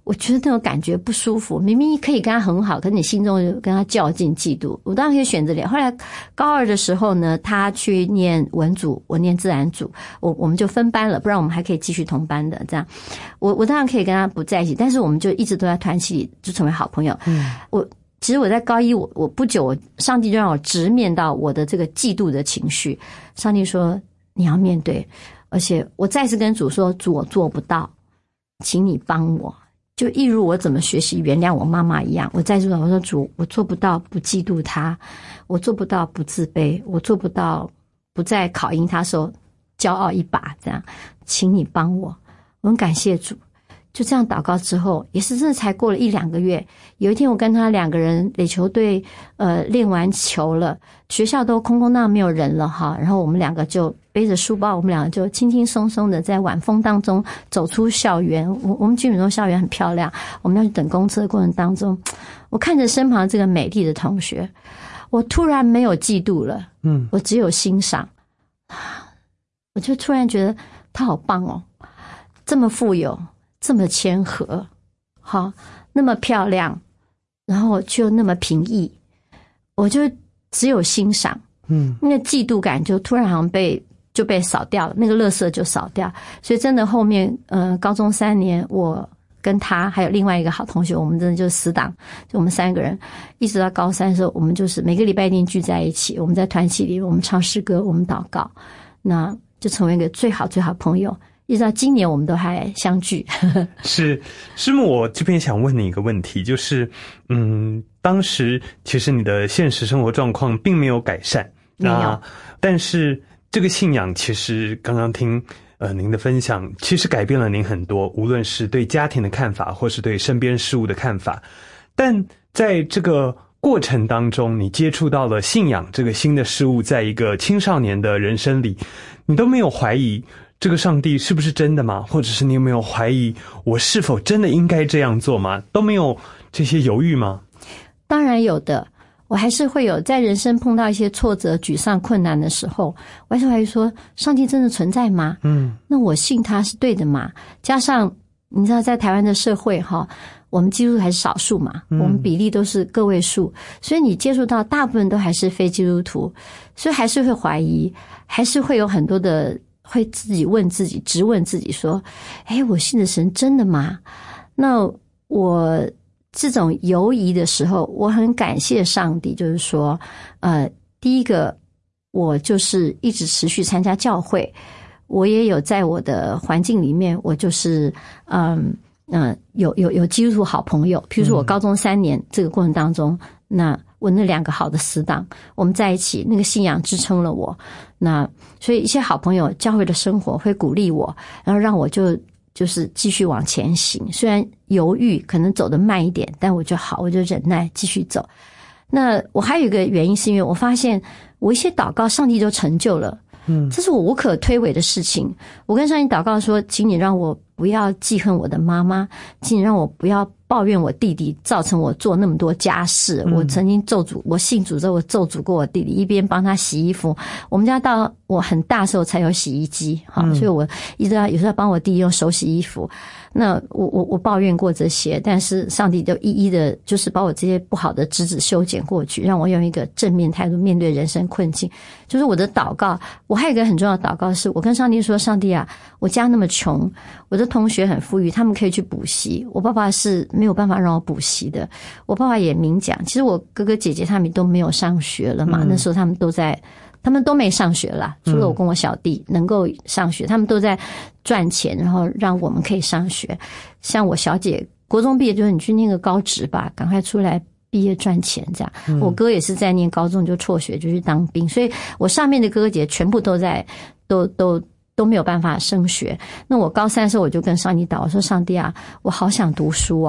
我觉得那种感觉不舒服，明明可以跟他很好，可是你心中就跟他较劲嫉妒。我当然可以选择脸。后来高二的时候呢，他去念文组，我念自然组，我我们就分班了，不然我们还可以继续同班的。这样，我我当然可以跟他不在一起，但是我们就一直都在团契里就成为好朋友。嗯，我其实我在高一，我我不久，我上帝就让我直面到我的这个嫉妒的情绪。上帝说你要面对，而且我再次跟主说，主我做不到，请你帮我。就一如我怎么学习原谅我妈妈一样，我在这个我说主，我做不到不嫉妒她，我做不到不自卑，我做不到不在考验她时候骄傲一把，这样，请你帮我。我很感谢主。就这样祷告之后，也是真的才过了一两个月，有一天我跟他两个人垒球队呃练完球了，学校都空空荡荡没有人了哈，然后我们两个就背着书包，我们两个就轻轻松松的在晚风当中走出校园。我我们居民中校园很漂亮，我们要去等公车的过程当中，我看着身旁这个美丽的同学，我突然没有嫉妒了，嗯，我只有欣赏。我就突然觉得他好棒哦，这么富有，这么谦和，好，那么漂亮，然后却那么平易，我就只有欣赏，嗯，那个嫉妒感就突然好像被就被扫掉了，那个垃圾就扫掉。所以真的后面，呃，高中三年，我跟他还有另外一个好同学，我们真的就是死党，就我们三个人，一直到高三的时候，我们就是每个礼拜一定聚在一起，我们在团契里，我们唱诗歌，我们祷告，那就成为一个最好最好朋友。一直到今年我们都还相聚。 是，师母，我这边想问你一个问题，就是嗯，当时其实你的现实生活状况并没有改善， 没有， 但是这个信仰其实刚刚听呃您的分享，其实改变了您很多，无论是对家庭的看法，或是对身边事物的看法。但在这个过程当中，你接触到了信仰这个新的事物，在一个青少年的人生里，你都没有怀疑这个上帝是不是真的吗？或者是你有没有怀疑我是否真的应该这样做吗？都没有这些犹豫吗？ 当然有的，我还是会有在人生碰到一些挫折、沮丧、困难的时候，我还是怀疑说上帝真的存在吗？嗯，那我信他是对的吗？加上你知道在台湾的社会哈，我们基督徒还是少数嘛，我们比例都是个位数，所以你接触到大部分都还是非基督徒，所以还是会怀疑，还是会有很多的会自己问自己，直问自己说，诶，我信的神真的吗？那我这种犹疑的时候，我很感谢上帝，就是说呃，第一个我就是一直持续参加教会，我也有在我的环境里面，我就是嗯嗯有有有基督徒好朋友，譬如说我高中三年这个过程当中，那我那两个好的死党，我们在一起，那个信仰支撑了我，那所以一些好朋友教会的生活会鼓励我，然后让我就就是继续往前行，虽然犹豫可能走得慢一点，但我就好，我就忍耐继续走。那我还有一个原因是因为我发现我一些祷告上帝就成就了，嗯，这是我无可推诿的事情。我跟上帝祷告说，请你让我不要记恨我的妈妈，请你让我不要抱怨我弟弟造成我做那么多家事，嗯，我曾经咒诅，我信主之后我咒诅过我弟弟，一边帮他洗衣服，我们家到我很大时候才有洗衣机，好，嗯，所以我一直要有时候要帮我弟弟用手洗衣服。那我我我抱怨过这些，但是上帝就一一的就是把我这些不好的枝子修剪过去，让我用一个正面态度面对人生困境。就是我的祷告，我还有一个很重要的祷告是，我跟上帝说，上帝啊，我家那么穷，我的同学很富裕，他们可以去补习，我爸爸是没有办法让我补习的。我爸爸也明讲，其实我哥哥姐姐他们都没有上学了嘛，嗯，那时候他们都在他们都没上学啦，除了我跟我小弟能够上学，他们都在赚钱，然后让我们可以上学。像我小姐国中毕业，就是你去念个高职吧，赶快出来毕业赚钱这样，嗯，我哥也是在念高中就辍学就去当兵，所以我上面的哥哥姐全部都在都都都没有办法升学。那我高三的时候我就跟上帝祷，我说上帝啊，我好想读书哦，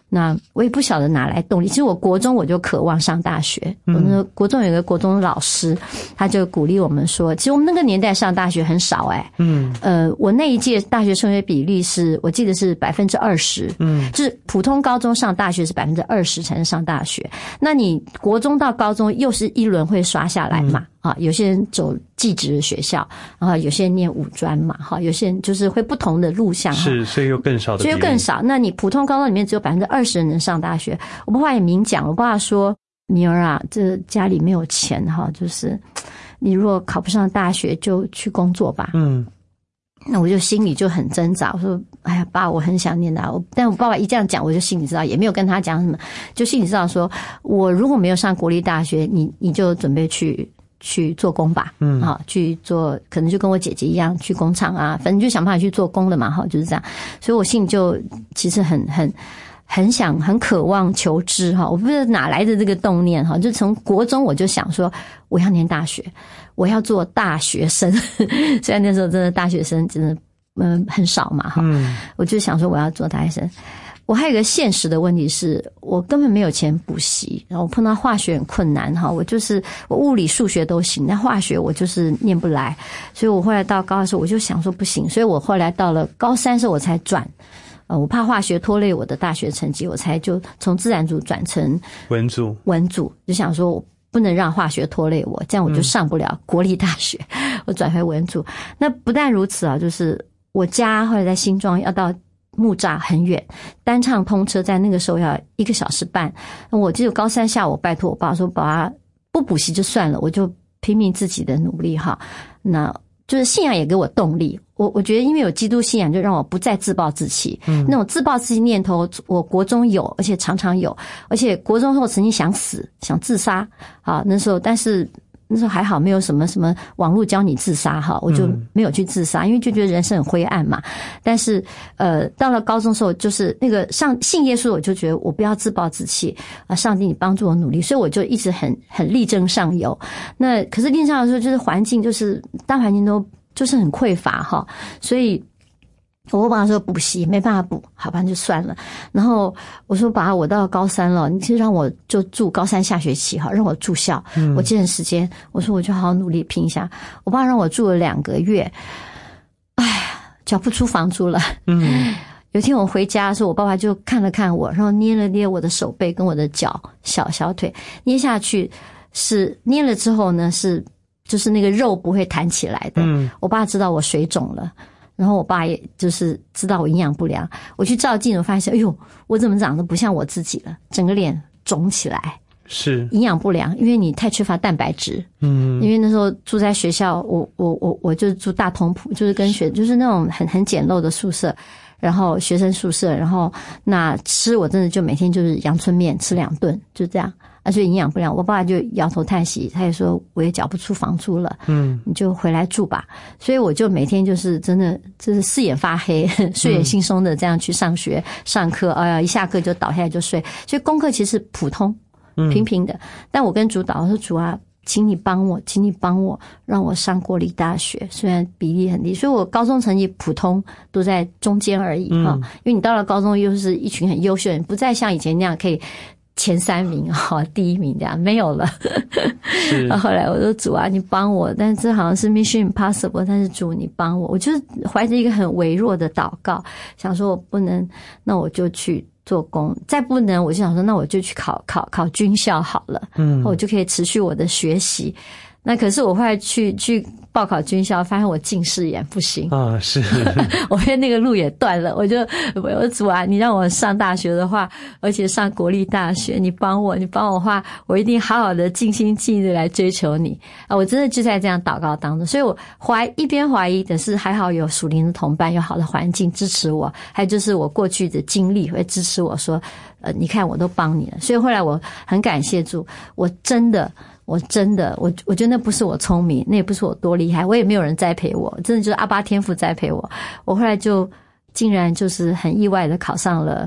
那我也不晓得哪来动力。其实我国中我就渴望上大学，我那国中有一个国中老师，他就鼓励我们说，其实我们那个年代上大学很少哎、欸，嗯，呃，我那一届大学升学比例是我记得是百分之二十，嗯，就是普通高中上大学是百分之二十才能上大学，那你国中到高中又是一轮会刷下来嘛。嗯啊，有些人走技职的学校，然后有些人念五专嘛，哈，有些人就是会不同的路向， 是，所以又更少的比例， 所以又更少。那你普通高中里面只有百分之二十人能上大学。我爸爸也明讲，我爸爸说：“女儿啊，这家里没有钱哈，就是你如果考不上大学，就去工作吧。”嗯。那我就心里就很挣扎，我说：“哎呀，爸，我很想念他。”但我爸爸一这样讲，我就心里知道，也没有跟他讲什么，就心里知道说，我如果没有上国立大学，你你就准备去。去做工吧，嗯，好，去做，可能就跟我姐姐一样去工厂啊，反正就想办法去做工了嘛，哈，就是这样。所以我心里就其实很很很想很渴望求知哈，我不知道哪来的这个动念哈，就从国中我就想说我要念大学，我要做大学生，虽然那时候真的大学生真的嗯很少嘛哈，嗯，我就想说我要做大学生。我还有一个现实的问题是，我根本没有钱补习，然后我碰到化学很困难哈，我就是我物理数学都行，但化学我就是念不来，所以我后来到高二的时候我就想说不行，所以我后来到了高三的时候我才转，呃，我怕化学拖累我的大学成绩，我才就从自然组转成文组， 文组就想说我不能让化学拖累我，这样我就上不了国立大学，嗯、我转回文组。那不但如此啊，就是我家后来在新庄要到木栅很远，单趟通车在那个时候要一个小时半。我记得高三下午拜托我爸说，爸不补习就算了，我就拼命自己的努力哈。那就是信仰也给我动力。我我觉得因为有基督信仰，就让我不再自暴自弃。嗯，那种自暴自弃念头，我国中有，而且常常有，而且国中时候曾经想死，想自杀啊。那时候，但是。那时候还好没有什么什么网络教你自杀哈，我就没有去自杀，因为就觉得人生很灰暗嘛。但是呃，到了高中的时候，就是那个上信耶稣，我就觉得我不要自暴自弃啊，上帝你帮助我努力，所以我就一直很很力争上游。那可是力争上游的时候，就是环境就是大环境都就是很匮乏哈，所以。我爸爸说补习没办法补，好吧就算了。然后我说爸，我到高三了，你其实让我就住高三下学期哈，让我住校，嗯、我节省时间。我说我就好好努力拼一下。我爸让我住了两个月，哎呀，缴不出房租了。嗯，有一天我回家的时候，我爸爸就看了看我，然后捏了捏我的手背跟我的脚小小腿，捏下去是捏了之后呢，是就是那个肉不会弹起来的。嗯，我爸知道我水肿了。然后我爸也就是知道我营养不良，我去照镜子发现，哎呦，我怎么长得不像我自己了？整个脸肿起来， 是营养不良，因为你太缺乏蛋白质。嗯，因为那时候住在学校，我我我我就住大通铺，就是跟学就是那种很很简陋的宿舍，然后学生宿舍，然后那吃我真的就每天就是阳春面吃两顿，就这样。而且营养不良，我爸爸就摇头叹息，他也说我也缴不出房租了，嗯，你就回来住吧。所以我就每天就是真的就是四眼发黑，睡眼惺忪的这样去上学、嗯、上课，哎呀，一下课就倒下来就睡。所以功课其实普通、平平的。嗯、但我跟主祷我说主啊，请你帮我，请你帮我，让我上国立大学，虽然比例很低，所以我高中成绩普通，都在中间而已哈、嗯。因为你到了高中又是一群很优秀的人，不再像以前那样可以。前三名哈，第一名这样没有了。然后后来我说主啊，你帮我，但是这好像是 mission impossible， 但是主你帮我，我就是怀着一个很微弱的祷告，想说我不能，那我就去做工，再不能我就想说，那我就去考考考军校好了，嗯，我就可以持续我的学习。那可是我后来去去报考军校，发现我近视眼不行啊，是， 我被那个路也断了。我就我说主啊，你让我上大学的话，而且上国立大学，你帮我，你帮我的话，我一定好好的尽心尽力来追求你啊！我真的就在这样祷告当中，所以我怀一边怀疑的是，还好有属灵的同伴，有好的环境支持我，还有就是我过去的经历会支持我说，呃，你看我都帮你了，所以后来我很感谢主，我真的。我真的，我我觉得那不是我聪明，那也不是我多厉害，我也没有人栽培我，真的就是阿爸天父栽培我。我后来就竟然就是很意外的考上了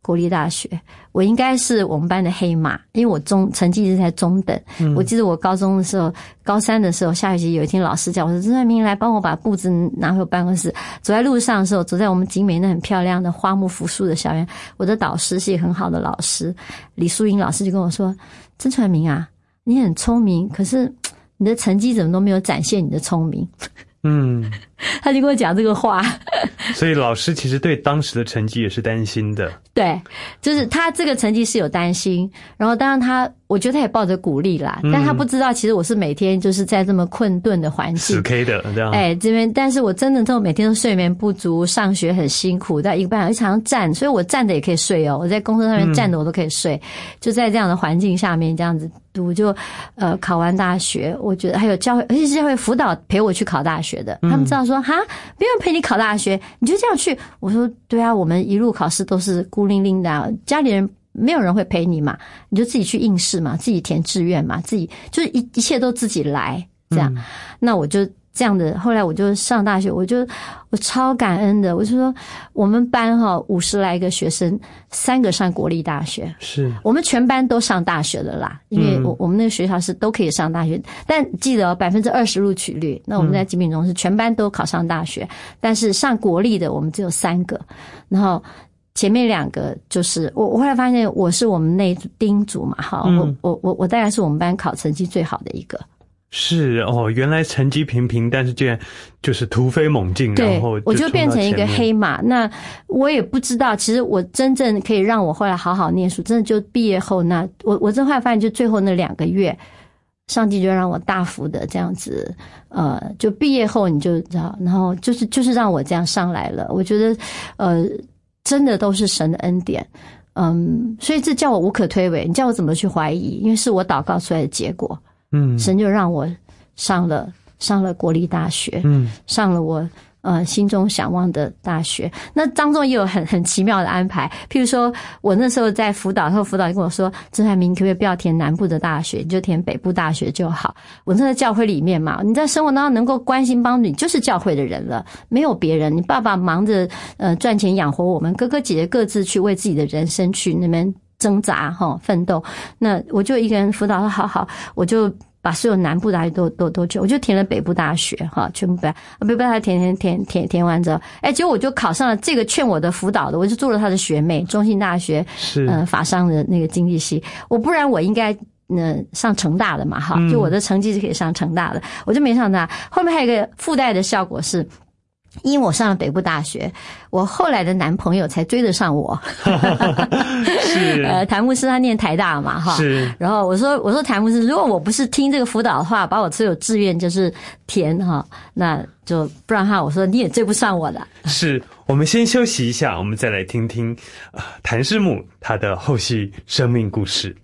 国立大学，我应该是我们班的黑马，因为我中成绩一直在中等。嗯、我记得我高中的时候，高三的时候，下学期有一天老师叫我说：“曾传明来帮我把簿子拿回我办公室。”走在路上的时候，走在我们景美那很漂亮的花木扶疏的校园，我的导师是一个很好的老师，李淑英老师就跟我说：“曾传明啊，你很聪明，可是你的成绩怎么都没有展现你的聪明。” 嗯， 他就跟我讲这个话， 所以老师其实对当时的成绩也是担心的。 对，就是他这个成绩是有担心，然后当然他，我觉得他也抱着鼓励啦，嗯、但他不知道其实我是每天就是在这么困顿的环境， 死 K 的这样。 哎，这边，但是我真的都每天都睡眠不足，上学很辛苦，在一个半小时常常站，所以我站着也可以睡哦，我在公车上面站着我都可以睡，嗯、就在这样的环境下面这样子读，就呃考完大学，我觉得还有教会，而且是教会辅导陪我去考大学的，他们知道说哈，没有人陪你考大学，你就这样去。我说对啊，我们一路考试都是孤零零的、啊，家里人没有人会陪你嘛，你就自己去应试嘛，自己填志愿嘛，自己就是一一切都自己来这样。嗯、那我就这样的，后来我就上大学，我就我超感恩的，我就说我们班哈五十来个学生，三个上国立大学， 是我们全班都上大学的啦，因为我我们那个学校是都可以上大学，但记得百分之二十录取率，那我们在景品中是全班都考上大学，但是上国立的我们只有三个，然后前面两个就是我，我后来发现我是我们那丁组嘛，哈，我我我我大概是我们班考成绩最好的一个。 是哦，原来成绩平平，但是居然就是突飞猛进，然后就我就变成一个黑马。那我也不知道，其实我真正可以让我后来好好念书，真的就毕业后那我我真后来发现，就最后那两个月，上帝就让我大幅的这样子，呃，就毕业后你就知道，然后就是就是让我这样上来了。我觉得，呃，真的都是神的恩典。嗯，所以这叫我无可推诿，你叫我怎么去怀疑？因为是我祷告出来的结果。嗯，神就让我上了上了国立大学，嗯，上了我呃心中想望的大学。那当中也有很很奇妙的安排，譬如说我那时候在辅导，然后辅导就跟我说：“曾传明，你可不可以不要填南部的大学，你就填北部大学就好？”我在教会里面嘛，你在生活当中能够关心帮助你，就是教会的人了，没有别人。你爸爸忙着呃赚钱养活我们，哥哥姐姐各自去为自己的人生去那边挣扎哈奋斗，那我就一个人辅导说好好，我就把所有南部大学都都都去，我就填了北部大学哈，全部北北部大学填填填填填完之后，哎，结果我就考上了这个劝我的辅导的，我就做了他的学妹，中兴大学是呃法商的那个经济系，我不然我应该呃上成大的嘛哈，就我的成绩是可以上成大的，我就没上大。后面还有一个附带的效果是。因为我上了北部大学，我后来的男朋友才追得上我。 是， 呃，谭牧师他念台大嘛，哈。是。然后我说，我说谭牧师，如果我不是听这个辅导的话，把我所有志愿就是填哈，那就不然的话，我说你也追不上我的。 是，我们先休息一下，我们再来听听呃谭师母她的后续生命故事。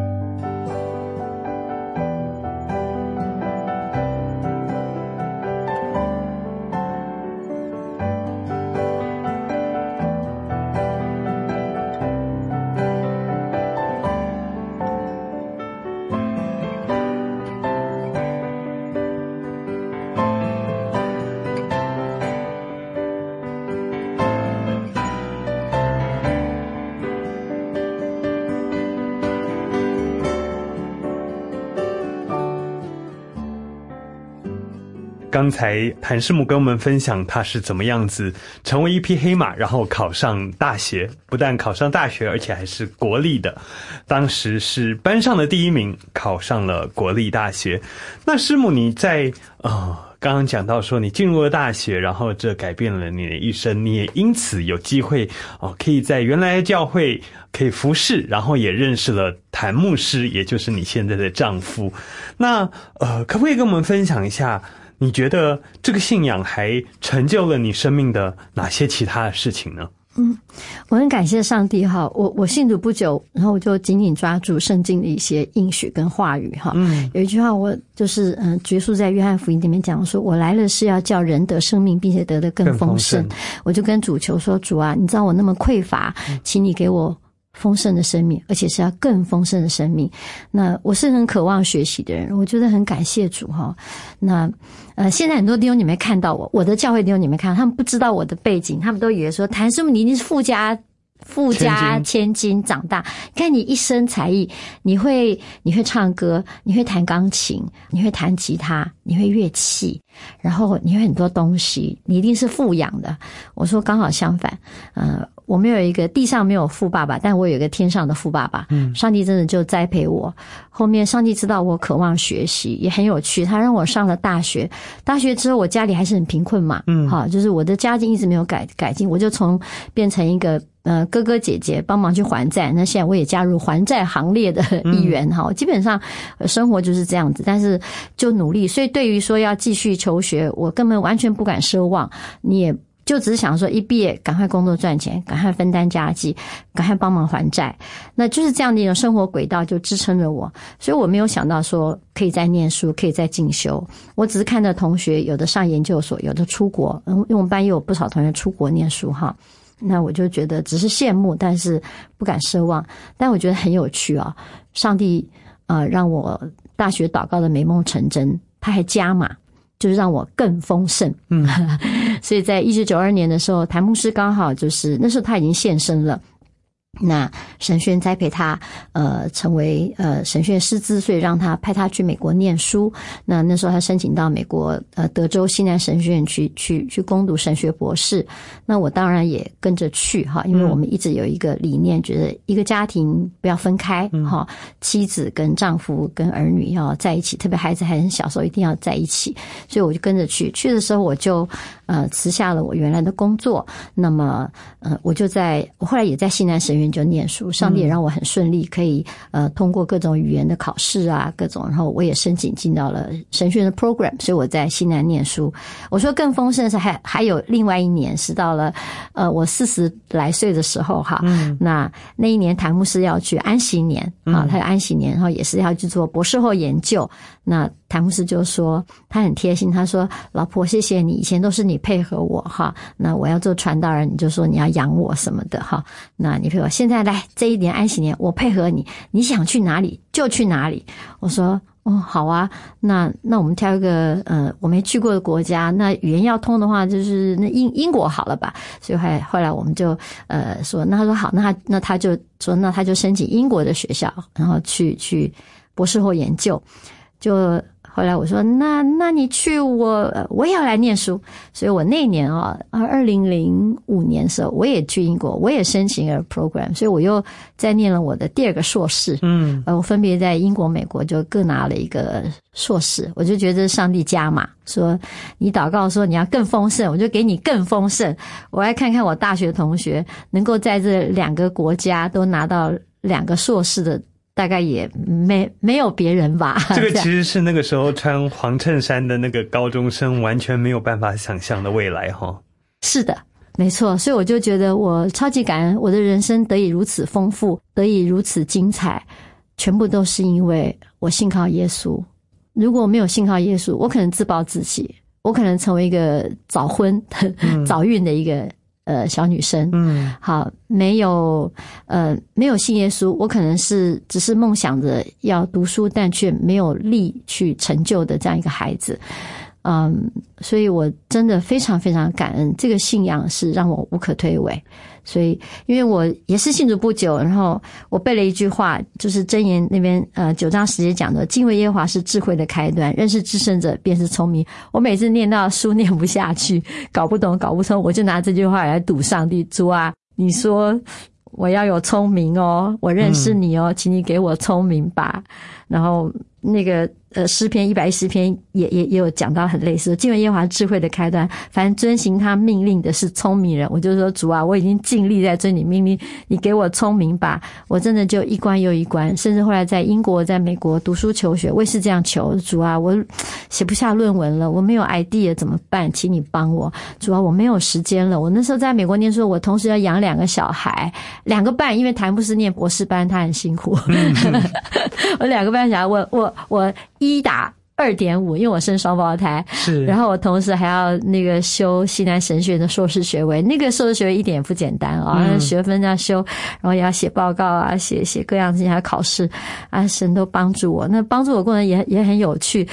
刚才谭师母跟我们分享他是怎么样子成为一匹黑马，然后考上大学，不但考上大学，而且还是国立的，当时是班上的第一名，考上了国立大学。那师母你在呃刚刚讲到说你进入了大学，然后这改变了你的一生，你也因此有机会哦、呃、可以在原来的教会可以服侍，然后也认识了谭牧师，也就是你现在的丈夫。那呃可不可以跟我们分享一下，你觉得这个信仰还成就了你生命的哪些其他的事情呢？ 嗯，我很感谢上帝哈，我我信主不久，然后我就紧紧抓住圣经的一些应许跟话语哈。嗯，有一句话我就是嗯，耶稣在约翰福音里面讲说，我来了是要叫人得生命，并且得得更丰盛。更丰盛。我就跟主求说，主啊，你知道我那么匮乏，请你给我丰盛的生命，而且是要更丰盛的生命。那我是很渴望学习的人，我觉得很感谢主哈。那呃，现在很多弟兄你没看到我，我的教会弟兄你没看到，他们不知道我的背景，他们都以为说谭师母你一定是富家富家千金长大，看你一身才艺，你会你会唱歌，你会弹钢琴，你会弹吉他，你会乐器，然后你会很多东西，你一定是富养的。我说刚好相反，呃，我没有一个地上没有富爸爸，但我有一个天上的富爸爸。嗯，上帝真的就栽培我。后面上帝知道我渴望学习，也很有趣，他让我上了大学。大学之后，我家里还是很贫困嘛，嗯，好，就是我的家境一直没有改改进，我就从变成一个。呃，哥哥姐姐帮忙去还债，那现在我也加入还债行列的一员哈、嗯。基本上生活就是这样子，但是就努力。所以对于说要继续求学，我根本完全不敢奢望。你也就只是想说，一毕业赶快工作赚钱，赶快分担家计，赶快帮忙还债。那就是这样的一种生活轨道就支撑着我。所以我没有想到说可以再念书，可以再进修。我只是看到同学有的上研究所，有的出国，因为我们班也有不少同学出国念书哈。那我就觉得只是羡慕，但是不敢奢望。但我觉得很有趣啊，上帝呃让我大学祷告的美梦成真，他还加码，就是让我更丰盛。嗯，所以在一九九二年的时候，谭牧师刚好就是那时候他已经现身了。那神学院栽培他，呃，成为呃神学院师资，所以让他派他去美国念书。那那时候他申请到美国呃德州西南神学院去去去攻读神学博士。那我当然也跟着去哈，因为我们一直有一个理念，觉得一个家庭不要分开哈，妻子跟丈夫跟儿女要在一起，特别孩子还很小时候一定要在一起。所以我就跟着去，去的时候我就呃辞下了我原来的工作。那么呃我就在我后来也在西南神学院就念书，上帝也让我很顺利，可以呃通过各种语言的考试啊，各种，然后我也申请进到了神学院的 program， 所以我在西南念书。我说更丰盛的是还还有另外一年是到了呃我四十来岁的时候哈，嗯、那那一年谭牧师要去安息年啊，他有安息年，然后也是要去做博士后研究。那谭牧师就说他很贴心，他说老婆谢谢你，以前都是你配合我哈，那我要做传道人你就说你要养我什么的哈，那你配合，现在来这一年安息年我配合你，你想去哪里就去哪里。我说哦好啊，那那我们挑一个呃我没去过的国家，那语言要通的话就是那英英国好了吧。所以后来后来我们就呃说，那他说好，那他那他就说那他就申请英国的学校，然后去去博士后研究。就后来我说那那你去我我也要来念书，所以我那年啊二零零五年的时候我也去英国，我也申请了 program， 所以我又再念了我的第二个硕士。嗯，呃我分别在英国美国就各拿了一个硕士。我就觉得上帝加码，说你祷告说你要更丰盛，我就给你更丰盛。我来看看我大学同学能够在这两个国家都拿到两个硕士的，大概也没没有别人吧。 这个其实是那个时候穿黄衬衫的那个高中生完全没有办法想象的未来哈。 是的，没错。所以我就觉得我超级感恩，我的人生得以如此丰富，得以如此精彩，全部都是因为我信靠耶稣。如果我没有信靠耶稣，我可能自暴自弃，我可能成为一个早婚、嗯、早孕的一个呃小女生。嗯，好，没有呃没有信耶稣，我可能是只是梦想着要读书，但却没有力去成就的这样一个孩子。嗯，所以我真的非常非常感恩，这个信仰是让我无可推诿。所以因为我也是信主不久，然后我背了一句话，就是箴言那边呃九章十节讲的，敬畏耶和华是智慧的开端，认识至圣者便是聪明。我每次念到书念不下去，搞不懂搞不通，我就拿这句话来赌上帝，主啊，你说我要有聪明哦，我认识你哦，嗯、请你给我聪明吧。然后那个呃诗篇一百一十篇也也也有讲到很类似，敬畏耶和华智慧的开端，凡遵行他命令的是聪明人。我就说主啊，我已经尽力在遵你命令，你给我聪明吧。我真的就一关又一关，甚至后来在英国在美国读书求学，我也是这样求主啊，我写不下论文了，我没有 idea 怎么办，请你帮我。主啊，我没有时间了，我那时候在美国念书，我同时要养两个小孩，两个半，因为谭牧师念博士班他很辛苦。我两个半小孩，我我我一打二点五，因为我生双胞胎，是，然后我同时还要那个修西南神学院的硕士学位，那个硕士学位一点也不简单啊、哦嗯，学分要修，然后也要写报告啊，写写各样事情，还要考试啊，神都帮助我。那帮助我过程也也很有趣。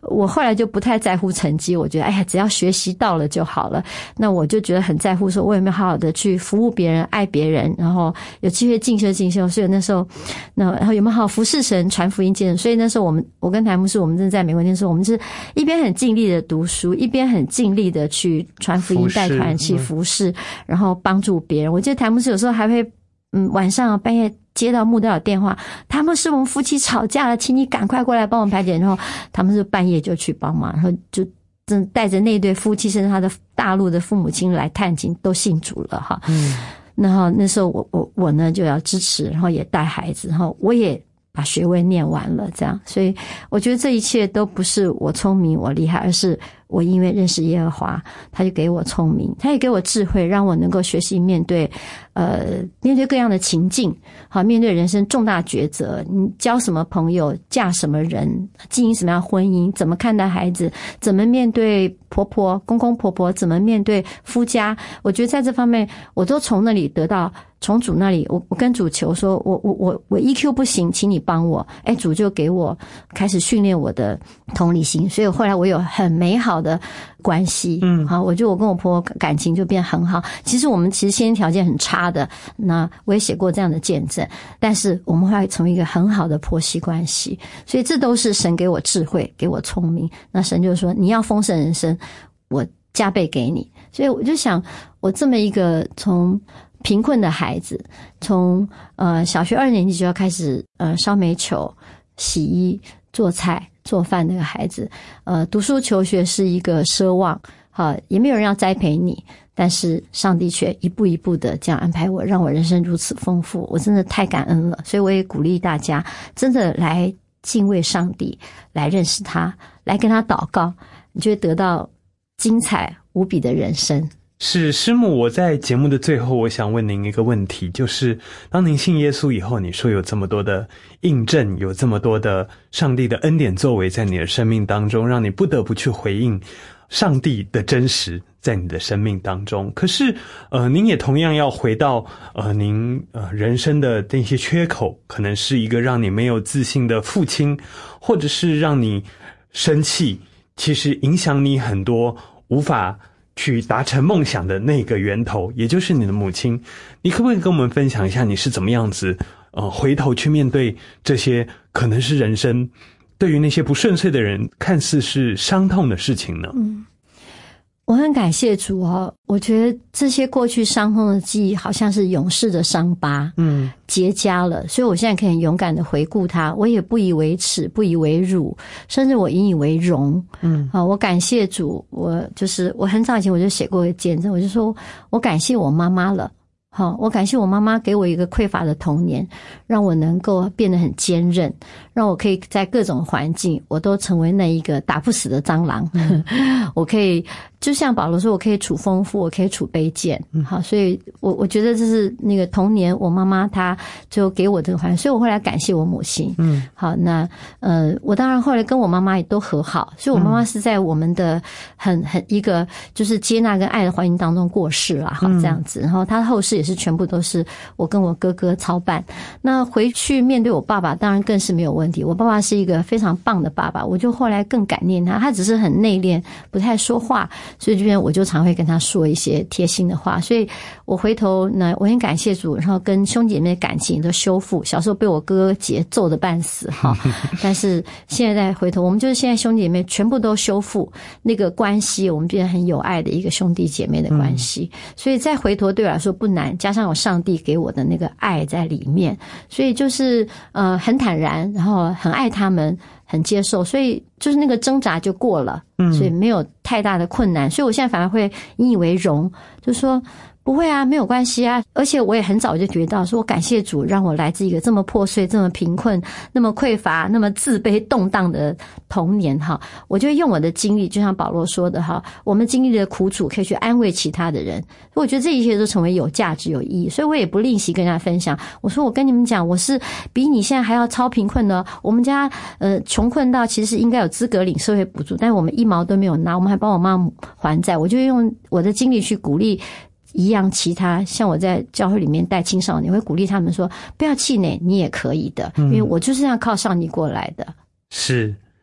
我后来就不太在乎成绩，我觉得哎呀，只要学习到了就好了。那我就觉得很在乎说我有没有好好的去服务别人，爱别人，然后有机会进修进修。所以那时候那然后有没有好好服侍神，传福音见证。所以那时候我们我跟台牧师，我们真的在美国念书，我们是一边很尽力的读书，一边很尽力的去传福音，带团去服侍，然后帮助别人。我记得台牧师有时候还会嗯晚上半夜接到牧道的电话，他们是我们夫妻吵架了，请你赶快过来帮我们排解。然后他们是半夜就去帮忙，然后就真带着那对夫妻，甚至他的大陆的父母亲来探亲，都信主了哈。嗯，然后那时候我我我呢就要支持，然后也带孩子，然后我也把学位念完了，这样。所以我觉得这一切都不是我聪明我厉害，而是我因为认识耶和华，他就给我聪明，他也给我智慧，让我能够学习面对呃面对各样的情境，好，面对人生重大抉择，你交什么朋友，嫁什么人，经营什么样的婚姻，怎么看待孩子，怎么面对婆婆公公婆婆，怎么面对夫家。我觉得在这方面我都从那里得到，从主那里我我跟主求说我我我我 E Q 不行，请你帮我。哎，主就给我开始训练我的同理心，所以后来我有很美好的关系。嗯，好，我觉得我跟我婆婆感情就变很好。其实我们其实先天条件很差的，那我也写过这样的见证，但是我们会成为一个很好的婆媳关系。所以这都是神给我智慧，给我聪明。那神就说你要丰盛人生，我加倍给你。所以我就想，我这么一个从贫困的孩子，从呃小学二年级就要开始呃烧煤球、洗衣、做菜、做饭那个孩子，呃读书求学是一个奢望，好，也没有人要栽培你，但是上帝却一步一步的这样安排我，让我人生如此丰富，我真的太感恩了。所以我也鼓励大家真的来敬畏上帝，来认识他，来跟他祷告，你就会得到精彩无比的人生。 是师母，我在节目的最后，我想问您一个问题，就是当您信耶稣以后，你说有这么多的印证，有这么多的上帝的恩典作为在你的生命当中，让你不得不去回应上帝的真实在你的生命当中。可是呃您也同样要回到呃您呃人生的那些缺口，可能是一个让你没有自信的父亲，或者是让你生气，其实影响你很多无法去达成梦想的那个源头，也就是你的母亲。你可不可以跟我们分享一下你是怎么样子呃回头去面对这些可能是人生对于那些不顺遂的人看似是伤痛的事情呢？ 嗯，我很感谢主哦，我觉得这些过去伤痛的记忆好像是永世的伤疤，嗯，结痂了，所以我现在可以很勇敢的回顾它，我也不以为耻，不以为辱，甚至我引以为荣。嗯，啊，我感谢主，我就是我很早以前我就写过一个见证，我就说我感谢我妈妈了。好，我感谢我妈妈给我一个匮乏的童年，让我能够变得很坚韧，让我可以在各种环境我都成为那一个打不死的蟑螂。嗯、我可以就像保罗说，我可以处丰富，我可以处卑贱。好，所以我我觉得这是那个童年我妈妈她就给我这个环境，所以我后来感谢我母亲。嗯，好，那呃我当然后来跟我妈妈也都和好，所以我妈妈是在我们的很很一个就是接纳跟爱的环境当中过世了。好，这样子，然后她后事也是全部都是我跟我哥哥操办。那回去面对我爸爸当然更是没有问题，我爸爸是一个非常棒的爸爸，我就后来更感念他，他只是很内敛不太说话，所以这边我就常会跟他说一些贴心的话。所以我回头呢，我很感谢主，然后跟兄弟姐妹的感情都修复。小时候被我哥哥姐揍得半死哈，但是现在回头我们就是现在兄弟姐妹全部都修复那个关系，我们变成很有爱的一个兄弟姐妹的关系。所以再回头对我来说不难，加上有上帝给我的那个爱在里面，所以就是呃很坦然，然后很爱他们，很接受，所以就是那个挣扎就过了，所以没有太大的困难。所以我现在反而会引以为荣，就说不会啊，没有关系啊。而且我也很早就觉得说，我感谢主让我来自一个这么破碎、这么贫困、那么匮乏、那么自卑、动荡的童年哈。我就用我的经历，就像保罗说的哈，我们经历的苦楚可以去安慰其他的人。所以我觉得这一切都成为有价值、有意义。所以我也不吝惜跟大家分享。我说我跟你们讲，我是比你现在还要超贫困的。我们家呃穷困到其实应该有资格领社会补助，但是我们一毛都没有拿，我们还帮我妈还债。我就用我的经历去鼓励一样其他，像我在教会里面带青少年，会鼓励他们说不要气馁，你也可以的，因为我就是这样靠上帝过来的。 是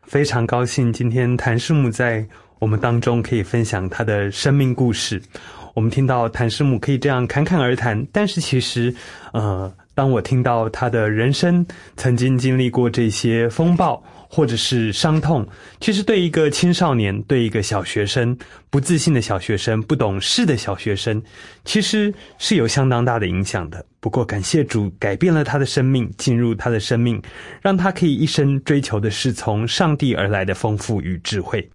非常高兴今天谭师母在我们当中可以分享她的生命故事。我们听到谭师母可以这样侃侃而谈，但是其实呃，当我听到她的人生曾经经历过这些风暴或者是伤痛，其实对一个青少年，对一个小学生，不自信的小学生，不懂事的小学生，其实是有相当大的影响的。不过感谢主改变了他的生命，进入他的生命，让他可以一生追求的是从上帝而来的丰富与智慧。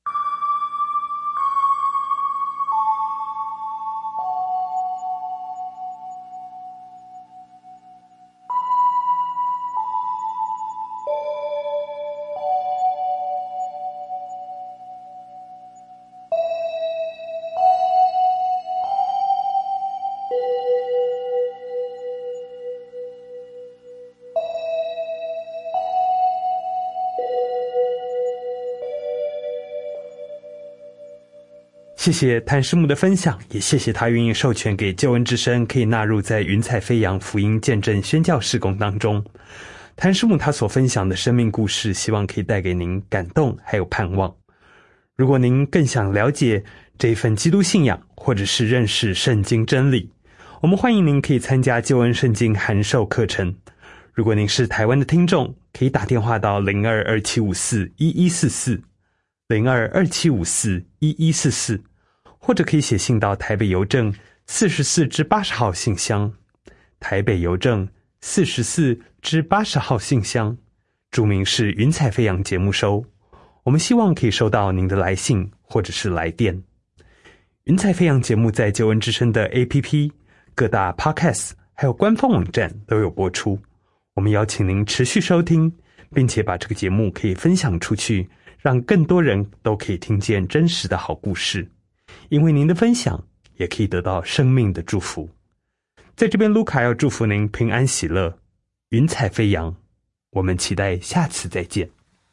谢谢谭师母的分享，也谢谢他愿意授权给救恩之声可以纳入在云彩飞扬福音见证宣教事工当中。谭师母他所分享的生命故事，希望可以带给您感动还有盼望。如果您更想了解这一份基督信仰，或者是认识圣经真理，我们欢迎您可以参加救恩圣经函授课程。如果您是台湾的听众，可以打电话到零二二七五四一一四四 零二二七五四一一四四，或者可以写信到台北邮政四十四至八十号信箱，台北邮政四十四至八十号信箱，注明是云彩飞扬节目收。我们希望可以收到您的来信或者是来电。云彩飞扬节目在救恩之声的 A P P、 各大 Podcast 还有官方网站都有播出。我们邀请您持续收听，并且把这个节目可以分享出去，让更多人都可以听见真实的好故事。因为您的分享也可以得到生命的祝福。在这边卢卡要祝福您平安喜乐，云彩飞扬。我们期待下次再见。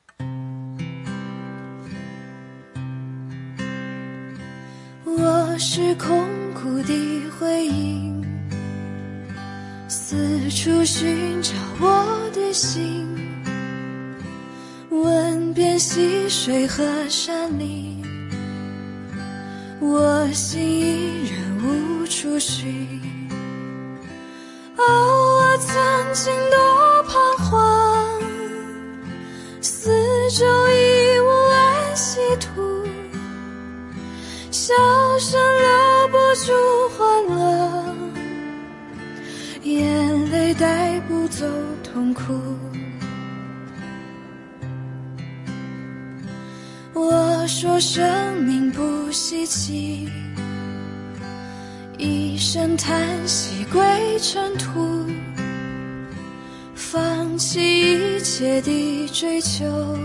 我是空谷的回音，四处寻找我的心，问遍溪水和山林，我心依然无处寻。哦，我曾经多彷徨，四周已无安息土，笑声留不住欢乐，眼泪带不走痛苦。我说生命不稀奇，一声叹息归尘土，放弃一切的追求，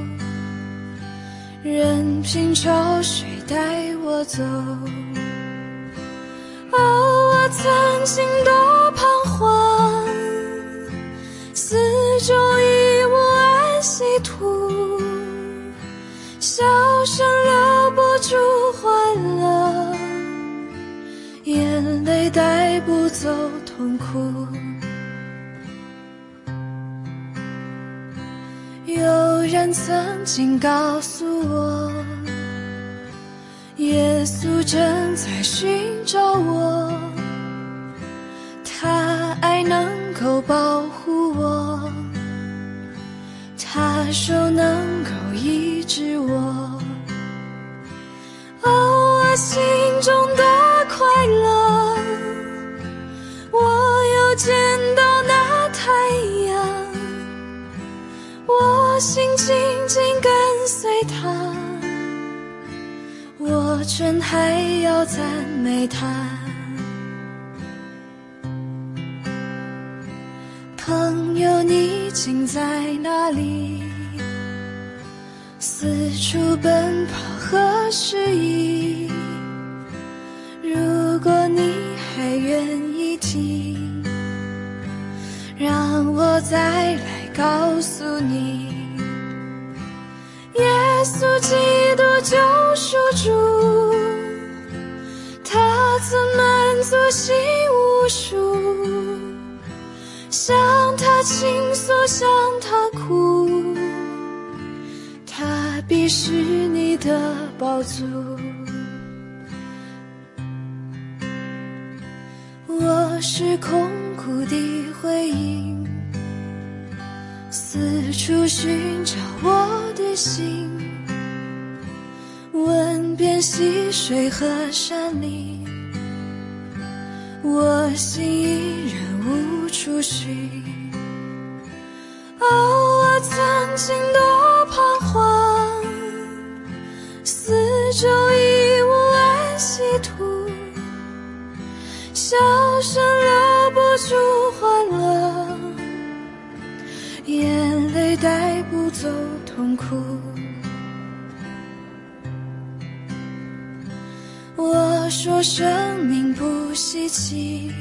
任凭潮水带我走。哦，我曾经多彷徨，四周已无安息土，笑声留不住欢乐，眼泪带不走痛苦。有人曾经告诉我，耶稣正在寻找我，他爱能够保护我，他手能够医治我。哦，我心中多快乐，我又见到那太阳，我心紧紧跟随他，我真还要赞美他。朋友，你竟在哪里？四处奔跑何时已？如果你还愿意听，让我再来告诉你，耶稣基督救赎主，他曾满足心无数，向他倾诉，向他哭，他必是你的宝足。我是空谷的回音，四处寻找我的心，问遍溪水和山岭，我心依然无处寻。哦，我曾经多彷徨，四周已无安息土，笑声留不住欢乐，眼泪带不走痛苦。我说生命不稀奇，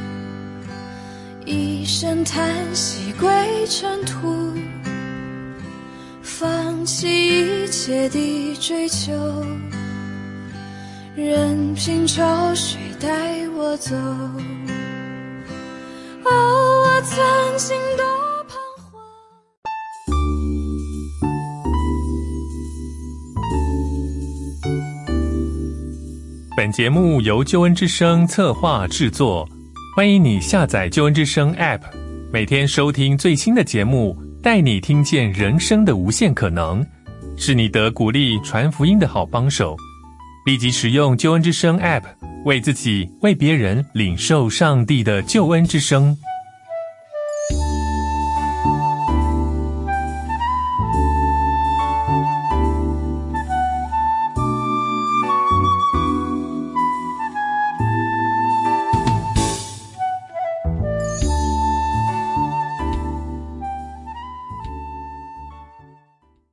一声叹息归尘土，放弃一切的追求，任凭潮水带我走。哦，我曾经多彷徨。 本节目由救恩之声策划制作，欢迎你下载救恩之声 App， 每天收听最新的节目，带你听见人生的无限可能，是你得鼓励传福音的好帮手。立即使用救恩之声 App， 为自己为别人领受上帝的救恩之声。